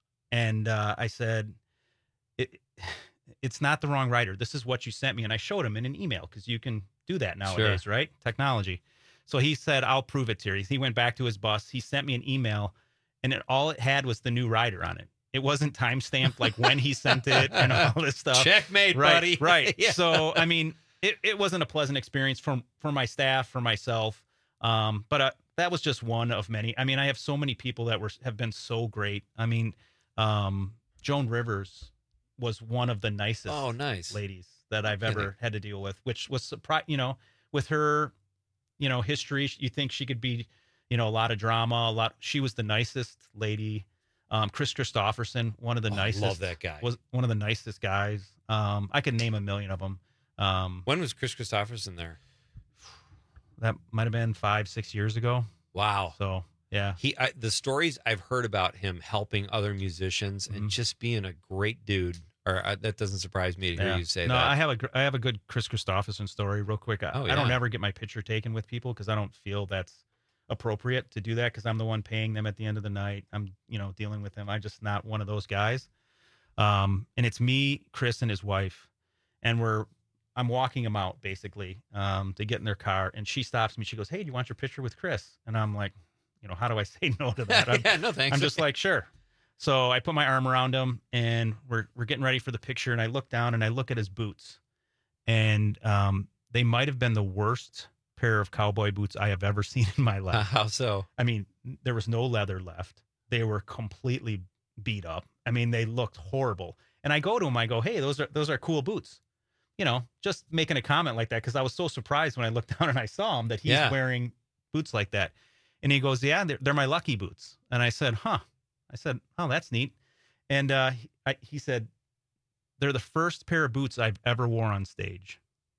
And uh, I said, it, it's not the wrong writer. This is what you sent me. And I showed him in an email because you can do that nowadays, right? Technology. So he said, I'll prove it to you. He went back to his boss. He sent me an email, and it, all it had was the new writer on it. It wasn't time stamped like when he sent it and all this stuff. Checkmate, right, buddy. Right. Yeah. So, I mean, it, it wasn't a pleasant experience for, for my staff, for myself. Um, but uh, that was just one of many. I mean, I have so many people that were have been so great. I mean, um, Joan Rivers was one of the nicest Oh, nice. ladies that I've kidding. ever had to deal with, which was surprise. You know, with her, you know, history, you think she could be, you know, a lot of drama, a lot. She was the nicest lady. Um, Chris Christopherson, one of the Oh, I nicest. love that guy. Was one of the nicest guys. Um, I could name a million of them. Um, When was Chris Christopherson there? that might have been five, six years ago. Wow. So yeah, He, I, the stories I've heard about him helping other musicians and just being a great dude, or uh, that doesn't surprise me to hear Mm-hmm. Yeah. you say no, that. I have a gr- I have a good Chris Christopherson story, real quick. I, Oh, I don't yeah. ever get my picture taken with people because I don't feel that's appropriate to do that because I'm the one paying them at the end of the night. I'm you know dealing with them. I'm just not one of those guys. Um, and it's me, Chris, and his wife, and we're I'm walking them out basically um, to get in their car, and she stops me. She goes, "Hey, do you want your picture with Chris?" And I'm like, you know, how do I say no to that? I'm, Yeah, no thanks. I'm just like, sure. So I put my arm around him, and we're we're getting ready for the picture. And I look down and I look at his boots, and um, they might have been the worst pair of cowboy boots I have ever seen in my life. How so? I mean, there was no leather left. They were completely beat up. I mean, they looked horrible. And I go to him, I go, "Hey, those are those are cool boots." You know, just making a comment like that because I was so surprised when I looked down and I saw him that he's Yeah. wearing boots like that. And he goes, "Yeah, they're, they're my lucky boots." And I said, "Huh." I said, "Oh, that's neat." And uh, he, I, he said, "They're the first pair of boots I've ever wore on stage."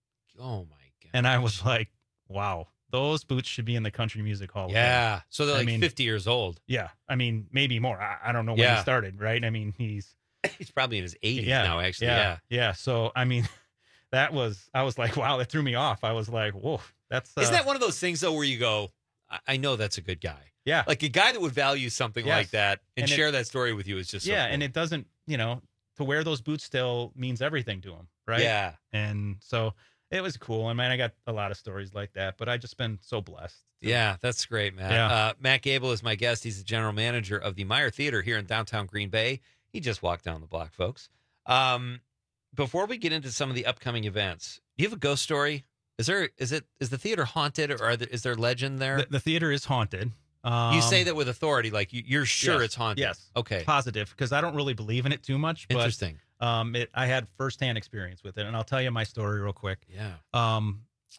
Oh my god! And I was like, "Wow, those boots should be in the Country Music Hall." of Fame." Yeah. So they're I like mean, fifty years old. Yeah, I mean, maybe more. I, I don't know when Yeah. he started, right? I mean, he's He's probably in his eighties yeah, now, actually. Yeah, Yeah. yeah. So I mean, that was I was like, wow, that threw me off. I was like, whoa, that's uh, Isn't that one of those things though where you go, I, I know that's a good guy. Yeah. Like a guy that would value something Yes. like that and, And it- share that story with you is just so yeah, cool. and it doesn't, you know, to wear those boots still means everything to him, right? Yeah. And so it was cool. I mean, I got a lot of stories like that, but I just been so blessed. Yeah, that's great, Matt. Yeah. Uh, Matt Gable is my guest. He's the general manager of the Meyer Theater here in downtown Green Bay. He just walked down the block, folks. Um, before we get into some of the upcoming events, do you have a ghost story? Is there is it is the theater haunted, or are there, is there legend there? The, the theater is haunted. Um, you say that with authority, like you, you're sure yes, it's haunted. Yes. Okay. Positive, because I don't really believe in it too much. But, Interesting. Um, it, I had firsthand experience with it, and I'll tell you my story real quick. Yeah. Um,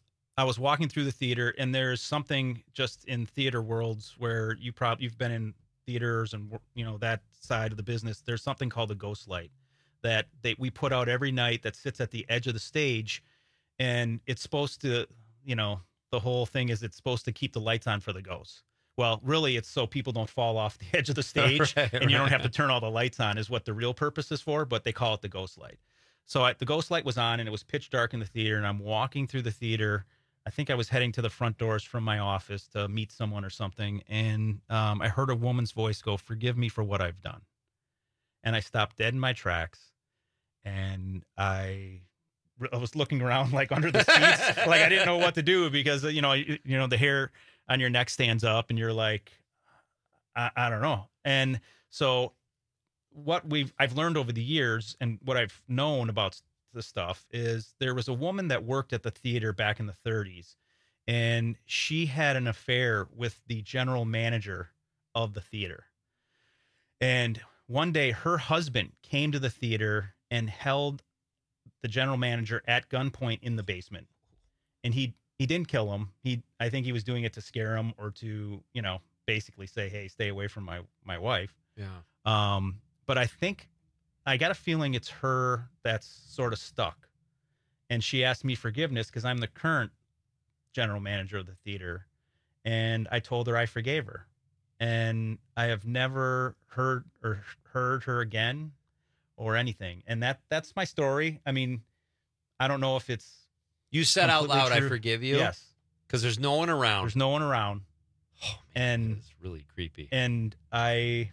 I was walking through the theater, and there's something just in theater worlds where you probably you've been in theaters and you know that side of the business. There's something called a ghost light that they we put out every night that sits at the edge of the stage, and it's supposed to, you know, the whole thing is it's supposed to keep the lights on for the ghosts. Well, really, it's so people don't fall off the edge of the stage Right, and you don't right. have to turn all the lights on is what the real purpose is for, but they call it the ghost light. So I, the ghost light was on and it was pitch dark in the theater, and I'm walking through the theater. I think I was heading to the front doors from my office to meet someone or something, and um, I heard a woman's voice go, "Forgive me for what I've done." And I stopped dead in my tracks, and I, I was looking around like under the seats, like I didn't know what to do because, you know, you, you know, the hair on your neck stands up and you're like, I, I don't know. And so what we've, I've learned over the years and what I've known about the stuff is there was a woman that worked at the theater back in the thirties, and she had an affair with the general manager of the theater. And one day her husband came to the theater and held the general manager at gunpoint in the basement. And he, he didn't kill him. He, I think he was doing it to scare him or to, you know, basically say, "Hey, stay away from my, my wife." Yeah. Um, but I think I got a feeling it's her that's sort of stuck. And she asked me forgiveness because I'm the current general manager of the theater. And I told her I forgave her. And I have never heard or heard her again or anything. And that that's my story. I mean, I don't know if it's You said out completely loud, "I true. forgive you"? Yes. Because there's no one around. There's no one around. Oh, man, and it's really creepy. And I,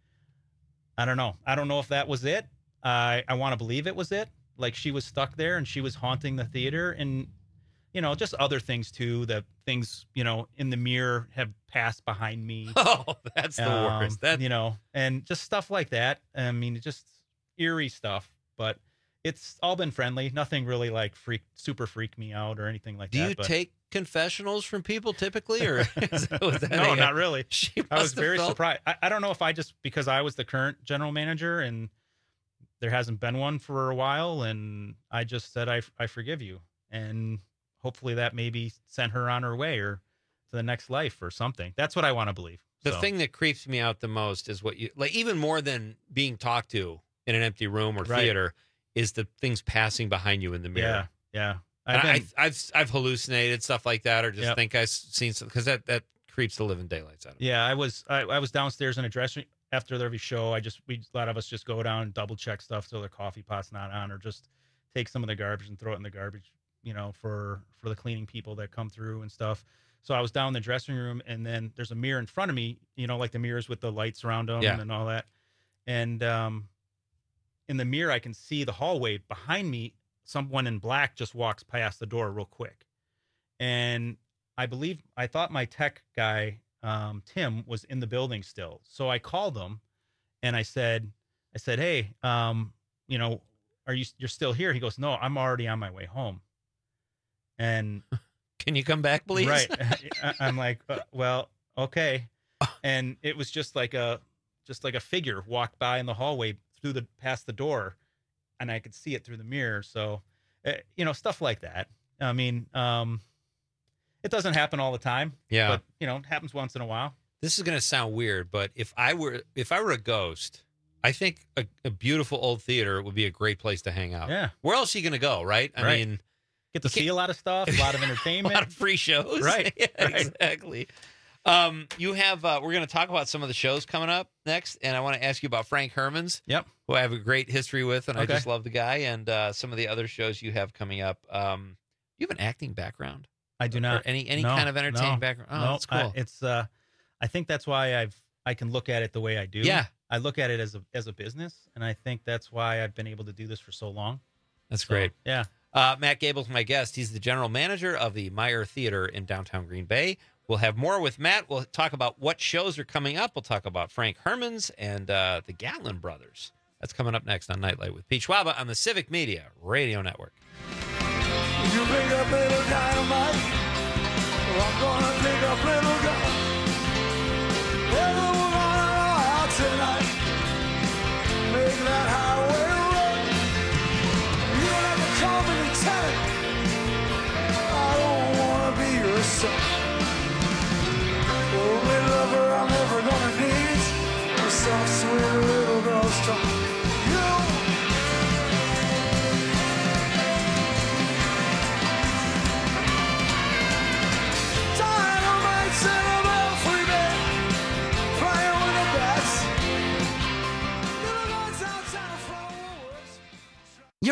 I don't know. I don't know if that was it. I I want to believe it was it. Like she was stuck there and she was haunting the theater, and you know, just other things too. That things, you know, in the mirror have passed behind me. Oh, that's the Um, worst. That you know, and just stuff like that. I mean, just eerie stuff, but it's all been friendly. Nothing really like freak, super freak me out or anything like Do that. you but- take confessionals from people typically, or is that, was that no, a- not really. She I was must have very felt- surprised. I, I don't know if I just because I was the current general manager and there hasn't been one for a while, and I just said I I forgive you, and hopefully that maybe sent her on her way or to the next life or something. That's what I want to believe. The So, thing that creeps me out the most is what you like, even more than being talked to in an empty room or Right. theater, is the things passing behind you in the mirror. yeah, yeah. And I've I, been- I've I've hallucinated stuff like that, or just Yep. think I've seen some because that that creeps the living daylights out of me. Yeah, I was I, I was downstairs in a dressing after every show. I just we a lot of us just go down and double check stuff so the coffee pot's not on, or just take some of the garbage and throw it in the garbage, you know, for for the cleaning people that come through and stuff. So I was down in the dressing room, and then there's a mirror in front of me, you know, like the mirrors with the lights around them Yeah. and all that. And um, in the mirror, I can see the hallway behind me. Someone in black just walks past the door real quick, and I believe I thought my tech guy um, Tim was in the building still. So I called him, and I said, I said, "Hey, um, you know, are you you're still here?" He goes, "No, I'm already on my way home." And Can you come back, please? right, I- I'm like, uh, well, okay. And it was just like a just like a figure walked by in the hallway through the past the door, and I could see it through the mirror. So, uh, you know, stuff like that. I mean, um, it doesn't happen all the time. Yeah. but you know, it happens once in a while. This is going to sound weird, but if I were if I were a ghost, I think a, a beautiful old theater would be a great place to hang out. Yeah. Where else are you going to go, right? I Right. mean, Get to see a lot of stuff, a lot of a entertainment, lot of free shows. Right, Yeah, right. exactly. Um, you have uh, we're going to talk about some of the shows coming up next, and I want to ask you about Frank Hermans. Yep. Who I have a great history with, and I Okay. just love the guy, and uh, some of the other shows you have coming up. Um, you have an acting background? I do Or not. any any No, kind of entertaining no, background? Oh, no, that's cool. I, it's uh, I think that's why I've I can look at it the way I do. Yeah. I look at it as a as a business, and I think that's why I've been able to do this for so long. That's So, great. Yeah. Uh, Matt Gable's my guest. He's the general manager of the Meyer Theater in downtown Green Bay. We'll have more with Matt. We'll talk about what shows are coming up. We'll talk about Frank Hermans and uh, the Gatlin Brothers. That's coming up next on Nightlight with Pete Schwaba on the Civic Media Radio Network. You pick up little dynamite, well, I'm gonna pick up little gun. Everyone out tonight, make that highway run. You don't have to call me lieutenant, I don't wanna be your son. Only lover I'm ever gonna need, a soft, sweet little girl's tongue. You dynamite, set 'em up, free man.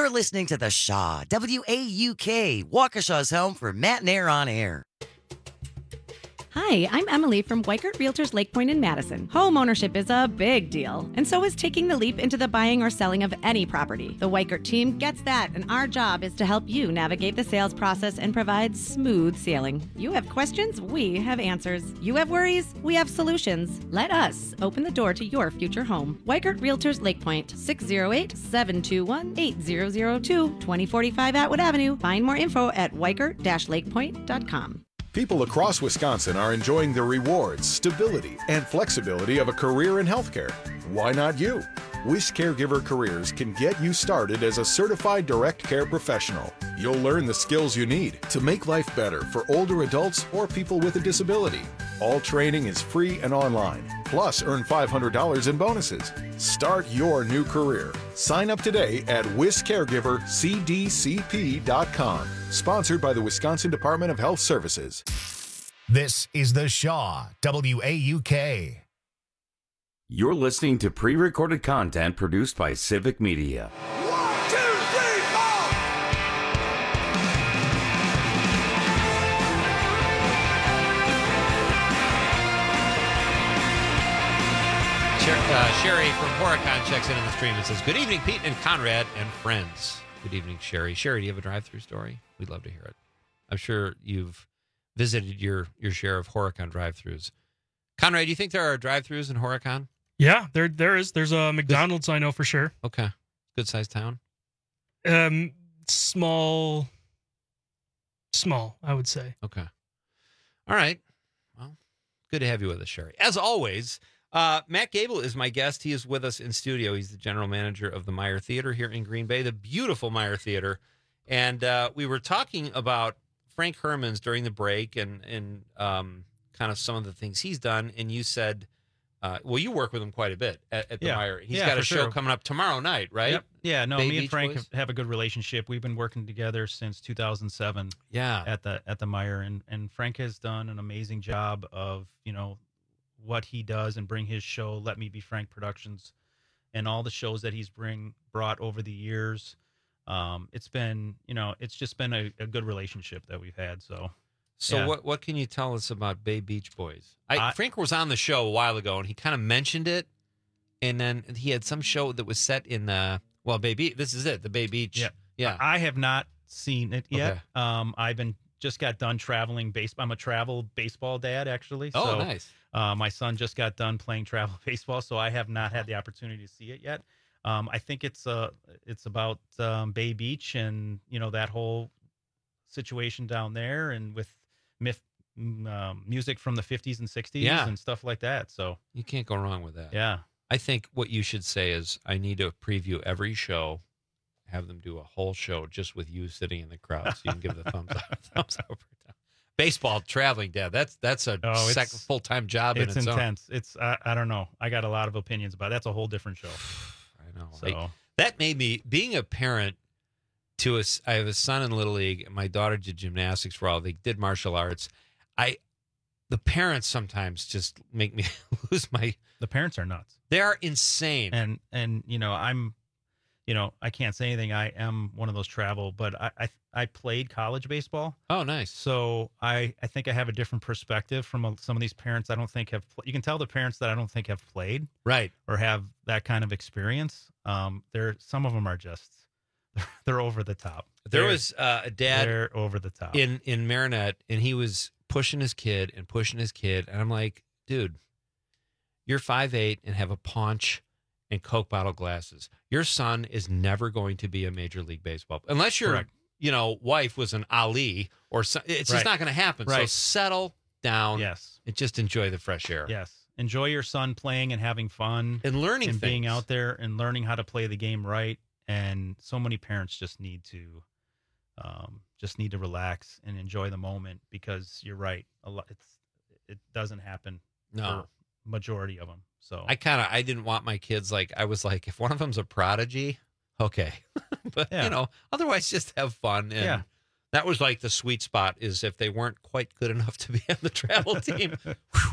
You're listening to The Shaw, W A U K, Waukesha's home for Matt and Air on Air. Hi, I'm Emily from Weikert Realtors Lake Point in Madison. Home ownership is a big deal, and so is taking the leap into the buying or selling of any property. The Weikert team gets that, and our job is to help you navigate the sales process and provide smooth sailing. You have questions, we have answers. You have worries, we have solutions. Let us open the door to your future home. Weikert Realtors Lake Point, six oh eight, seven two one, eight zero zero two, twenty forty-five Atwood Avenue. Find more info at weikert dash lakepoint dot com. People across Wisconsin are enjoying the rewards, stability, and flexibility of a career in healthcare. Why not you? Wish Caregiver Careers can get you started as a certified direct care professional. You'll learn the skills you need to make life better for older adults or people with a disability. All training is free and online. Plus, earn five hundred dollars in bonuses. Start your new career. Sign up today at wish caregiver c d c p dot com. Sponsored by the Wisconsin Department of Health Services. This is The Shaw, W A U K. You're listening to pre-recorded content produced by Civic Media. Uh, Sherry from Horicon checks in on the stream and says, good evening, Pete and Conrad and friends. Good evening, Sherry. Sherry, do you have a drive-through story? We'd love to hear it. I'm sure you've visited your, your share of Horicon drive-throughs. Conrad, do you think there are drive-throughs in Horicon? Yeah, there there is. There's a McDonald's, I know for sure. Okay. Good-sized town? Um, small, small, I would say. Okay. All right. Well, good to have you with us, Sherry. As always, Uh, Matt Gable is my guest. He is with us in studio. He's the general manager of the Meyer Theater here in Green Bay, the beautiful Meyer Theater. And uh, we were talking about Frank Hermans during the break and, and um, kind of some of the things he's done. And you said, uh, well, you work with him quite a bit at, at the yeah. Meyer. He's yeah, got a show sure. coming up tomorrow night, right? Yep. Yeah, no, Bay me and Beach Frank Boys? have, have a good relationship. We've been working together since two thousand seven. Yeah. At the at the Meyer, and and Frank has done an amazing job of, you know, what he does and bring his show, Let Me Be Frank Productions, and all the shows that he's bring brought over the years. Um, it's been, you know, it's just been a, a good relationship that we've had. So, So yeah. what what can you tell us about Bay Beach Boys? I, I- Frank was on the show a while ago, and he kind of mentioned it, and then he had some show that was set in uh well Bay Beach. This is it, the Bay Beach. Yeah, yeah. I have not seen it yet. Okay. Um, I've been just got done traveling base. I'm a travel baseball dad, actually. Oh, so, nice. Uh, my son just got done playing travel baseball, so I have not had the opportunity to see it yet. Um, I think it's uh it's about um, Bay Beach and, you know, that whole situation down there, and with myth, um, music from the fifties and sixties Yeah. and stuff like that. So You can't go wrong with that. yeah, I think what you should say is, I need to preview every show, have them do a whole show just with you sitting in the crowd, so you can give the thumbs up, thumbs up or down. Baseball traveling dad, that's that's a Oh, sec- it's- full time job. it's in its intense. It's I, I don't know. I got a lot of opinions about it. That's a whole different show. I know. So Like, that made me, being a parent to a, s- I have a son in Little League, and my daughter did gymnastics for all. They did martial arts. I, the parents sometimes just make me lose my. the parents are nuts. They are insane. And and you know, I'm, you know, I can't say anything. I am one of those travel, but I I, I played college baseball. Oh, nice. So I I think I have a different perspective from a, some of these parents. I don't think have. pl- You can tell the parents that I don't think have played Right. or have that kind of experience. Um, they're some of them are just they're over the top. There They're- was uh, a dad they're over the top. in in Marinette, and he was pushing his kid and pushing his kid, and I'm like, dude, you're five eight and have a paunch and Coke bottle glasses. Your son is never going to be a Major League Baseball, unless your Correct. you know wife was an Ali or so, it's just Right. not going to happen. So Right. settle down. Yes. and just enjoy the fresh air. Yes. Enjoy your son playing and having fun and learning and being things. out there and learning how to play the game right. And so many parents just need to, um, just need to relax and enjoy the moment, because you're right. A lot, it's, it doesn't happen. No. for majority of them. So I kind of I didn't want my kids, like, I was like, if one of them's a prodigy, okay, but Yeah. you know, otherwise just have fun. And Yeah. that was like the sweet spot, is if they weren't quite good enough to be on the travel team, whew,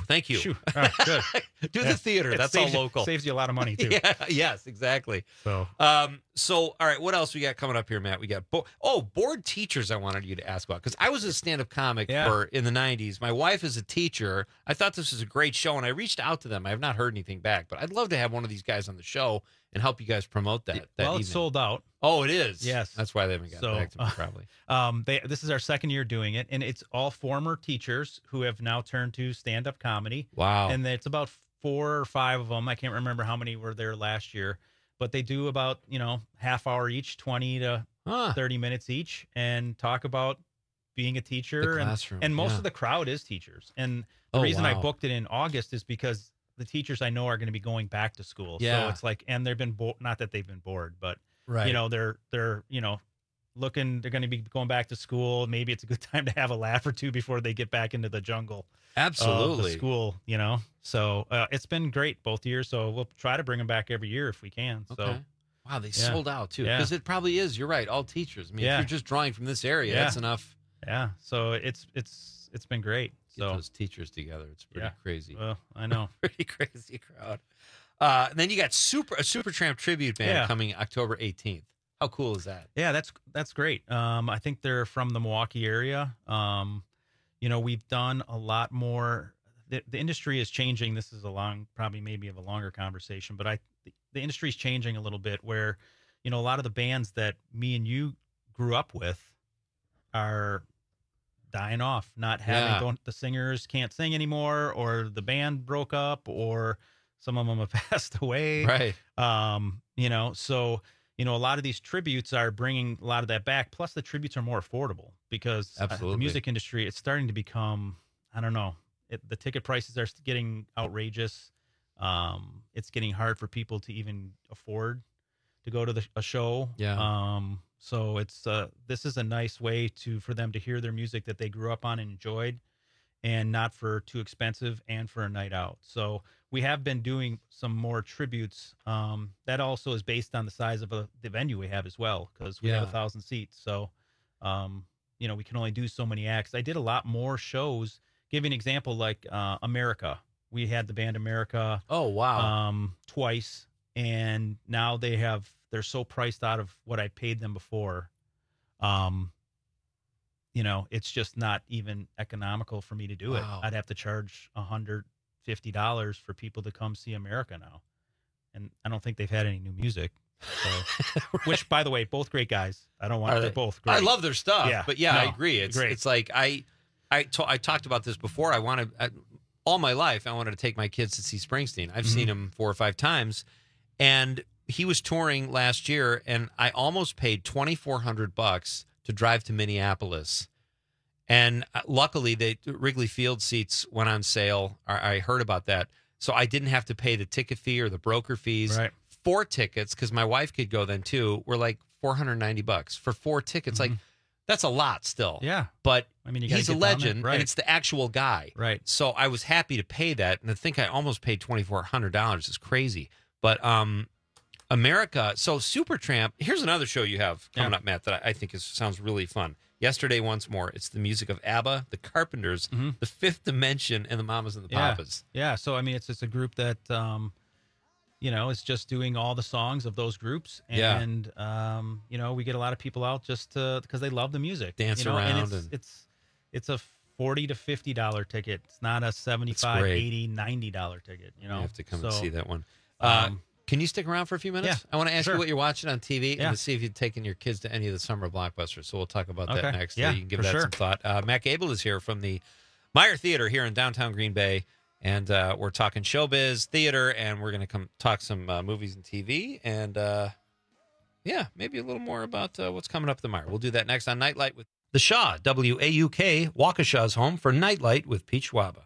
thank you. Shoo. Oh, good. Do Yeah. the theater. It That's all saves you- local. saves you a lot of money, too. Yeah. Yes. Exactly. So, um, so all right. What else we got coming up here, Matt? We got bo- oh board teachers. I wanted you to ask about because I was a stand-up comic Yeah. for in the nineties. My wife is a teacher. I thought this was a great show, and I reached out to them. I have not heard anything back, but I'd love to have one of these guys on the show and help you guys promote that. that well, it's evening. sold out. Oh, it is. Yes. That's why they haven't got So, back to me. Probably. Um, they this is our second year doing it, and it's all former teachers who have now turned to stand-up comedy. Wow. And it's about four or five of them. I can't remember how many were there last year, but they do about, you know, half hour each, twenty to thirty minutes each, and talk about being a teacher. And, classroom, and most yeah. of the crowd is teachers. And the Oh, reason I wow. booked it in August is because the teachers I know are going to be going back to school. Yeah. So it's like, and they've been bored, not that they've been bored, but Right. you know, they're, they're, you know, looking, they're going to be going back to school. Maybe it's a good time to have a laugh or two before they get back into the jungle. Absolutely. Of the school, you know? So uh, it's been great both years. So we'll try to bring them back every year if we can. So Okay. Wow, they yeah. sold out too. Yeah. Because it probably is. You're right. All teachers. I mean, Yeah. if you're just drawing from this area, Yeah. that's enough. Yeah. So it's, it's, it's been great. Get So those teachers together. It's pretty Yeah. crazy. Well, I know. Pretty crazy crowd. Uh, and then you got super a Supertramp tribute band Yeah. coming October eighteenth. How cool is that? Yeah, that's that's great. Um, I think they're from the Milwaukee area. Um, you know, we've done a lot more. The, the industry is changing. This is a long, probably maybe of a longer conversation, but I the, the industry is changing a little bit. Where, you know, a lot of the bands that me and you grew up with are dying off. Not having Yeah. don't the singers can't sing anymore, or the band broke up, or some of them have passed away. Right. Um, you know, so. You know, a lot of these tributes are bringing a lot of that back. Plus, the tributes are more affordable because uh, Absolutely. the music industry, it's starting to become, I don't know, it, the ticket prices are getting outrageous. Um, it's getting hard for people to even afford to go to the, a show. Yeah. Um, so it's uh, this is a nice way to for them to hear their music that they grew up on and enjoyed, and not for too expensive and for a night out. So we have been doing some more tributes. Um, that also is based on the size of a, the venue we have as well, because we have a Yeah. thousand seats. So, um, you know, we can only do so many acts. I did a lot more shows. Give you an example, like uh, America. We had the band America. Oh, wow. Um, twice, and now they have they're so priced out of what I paid them before. Um, you know, it's just not even economical for me to do Wow. it. I'd have to charge a hundred fifty dollars for people to come see America now, and I don't think they've had any new music. So, which, by the way, both great guys. I don't want Are they're they? both great. I love their stuff. Yeah, But yeah, I no, agree. It's great. it's like I I to, I talked about this before. I wanted I, all my life. I wanted to take my kids to see Springsteen. I've Mm-hmm. seen him four or five times, and he was touring last year, and I almost paid twenty four hundred bucks to drive to Minneapolis. And uh, luckily, the Wrigley Field seats went on sale. I I heard about that, so I didn't have to pay the ticket fee or the broker fees. Right. Four tickets, because my wife could go then too, were like four hundred ninety bucks for four tickets. Like, that's a lot still. Mm-hmm. Yeah. But I mean, you gotta he's a get down there. legend, Right. and it's the actual guy. Right. So I was happy to pay that, and I think I almost paid twenty four hundred dollars. It's crazy. But um, America. So Supertramp. Here's another show you have coming Yeah. up, Matt, that I I think is sounds really fun. Yesterday, once more, it's the music of ABBA, the Carpenters, the Fifth Dimension, and the Mamas and the Mm-hmm. Yeah. Papas. Yeah. So I mean, it's it's a group that um, you know, is just doing all the songs of those groups, Yeah. and um, you know, we get a lot of people out just to because they love the music, Dance you know, and around it's and- it's it's a forty to fifty dollar ticket. It's not a seventy-five, great. eighty, ninety dollar ticket. You know, You have to come so, and see that one. Uh, um, can you stick around for a few minutes? yeah, I want to ask sure. you what you're watching on T V Yeah. and to see if you've taken your kids to any of the summer blockbusters. So we'll talk about that Okay. next. Yeah, so you can give for that sure. some thought. Uh, Matt Gable is here from the Meyer Theater here in downtown Green Bay. And uh, we're talking showbiz, theater, and we're going to come talk some uh, movies and T V. And uh, yeah, maybe a little more about uh, what's coming up at the Meyer. We'll do that next on Nightlight with The Shaw, W A U K, Waukesha's home for Nightlight with Pete Schwaba.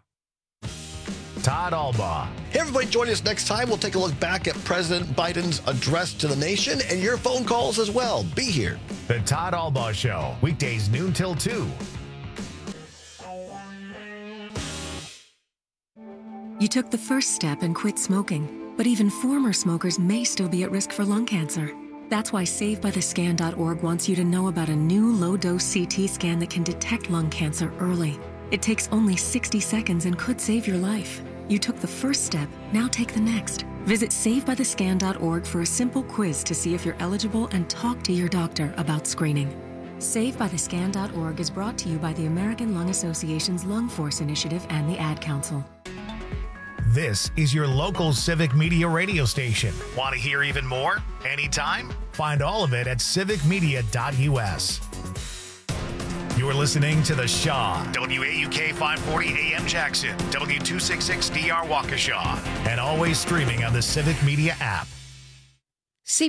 Todd Albaugh. Hey, everybody, join us next time. We'll take a look back at President Biden's address to the nation and your phone calls as well. Be here. The Todd Albaugh Show, weekdays noon till two. You took the first step and quit smoking, but even former smokers may still be at risk for lung cancer. That's why save by the scan dot org wants you to know about a new low-dose C T scan that can detect lung cancer early. It takes only sixty seconds and could save your life. You took the first step, now take the next. Visit save by the scan dot org for a simple quiz to see if you're eligible and talk to your doctor about screening. save by the scan dot org is brought to you by the American Lung Association's Lung Force Initiative and the Ad Council. This is your local Civic Media radio station. Want to hear even more? Anytime? Find all of it at civic media dot u s. You're listening to The Shaw, W A U K five forty A M Jackson, W two sixty-six D R Waukesha, and always streaming on the Civic Media app.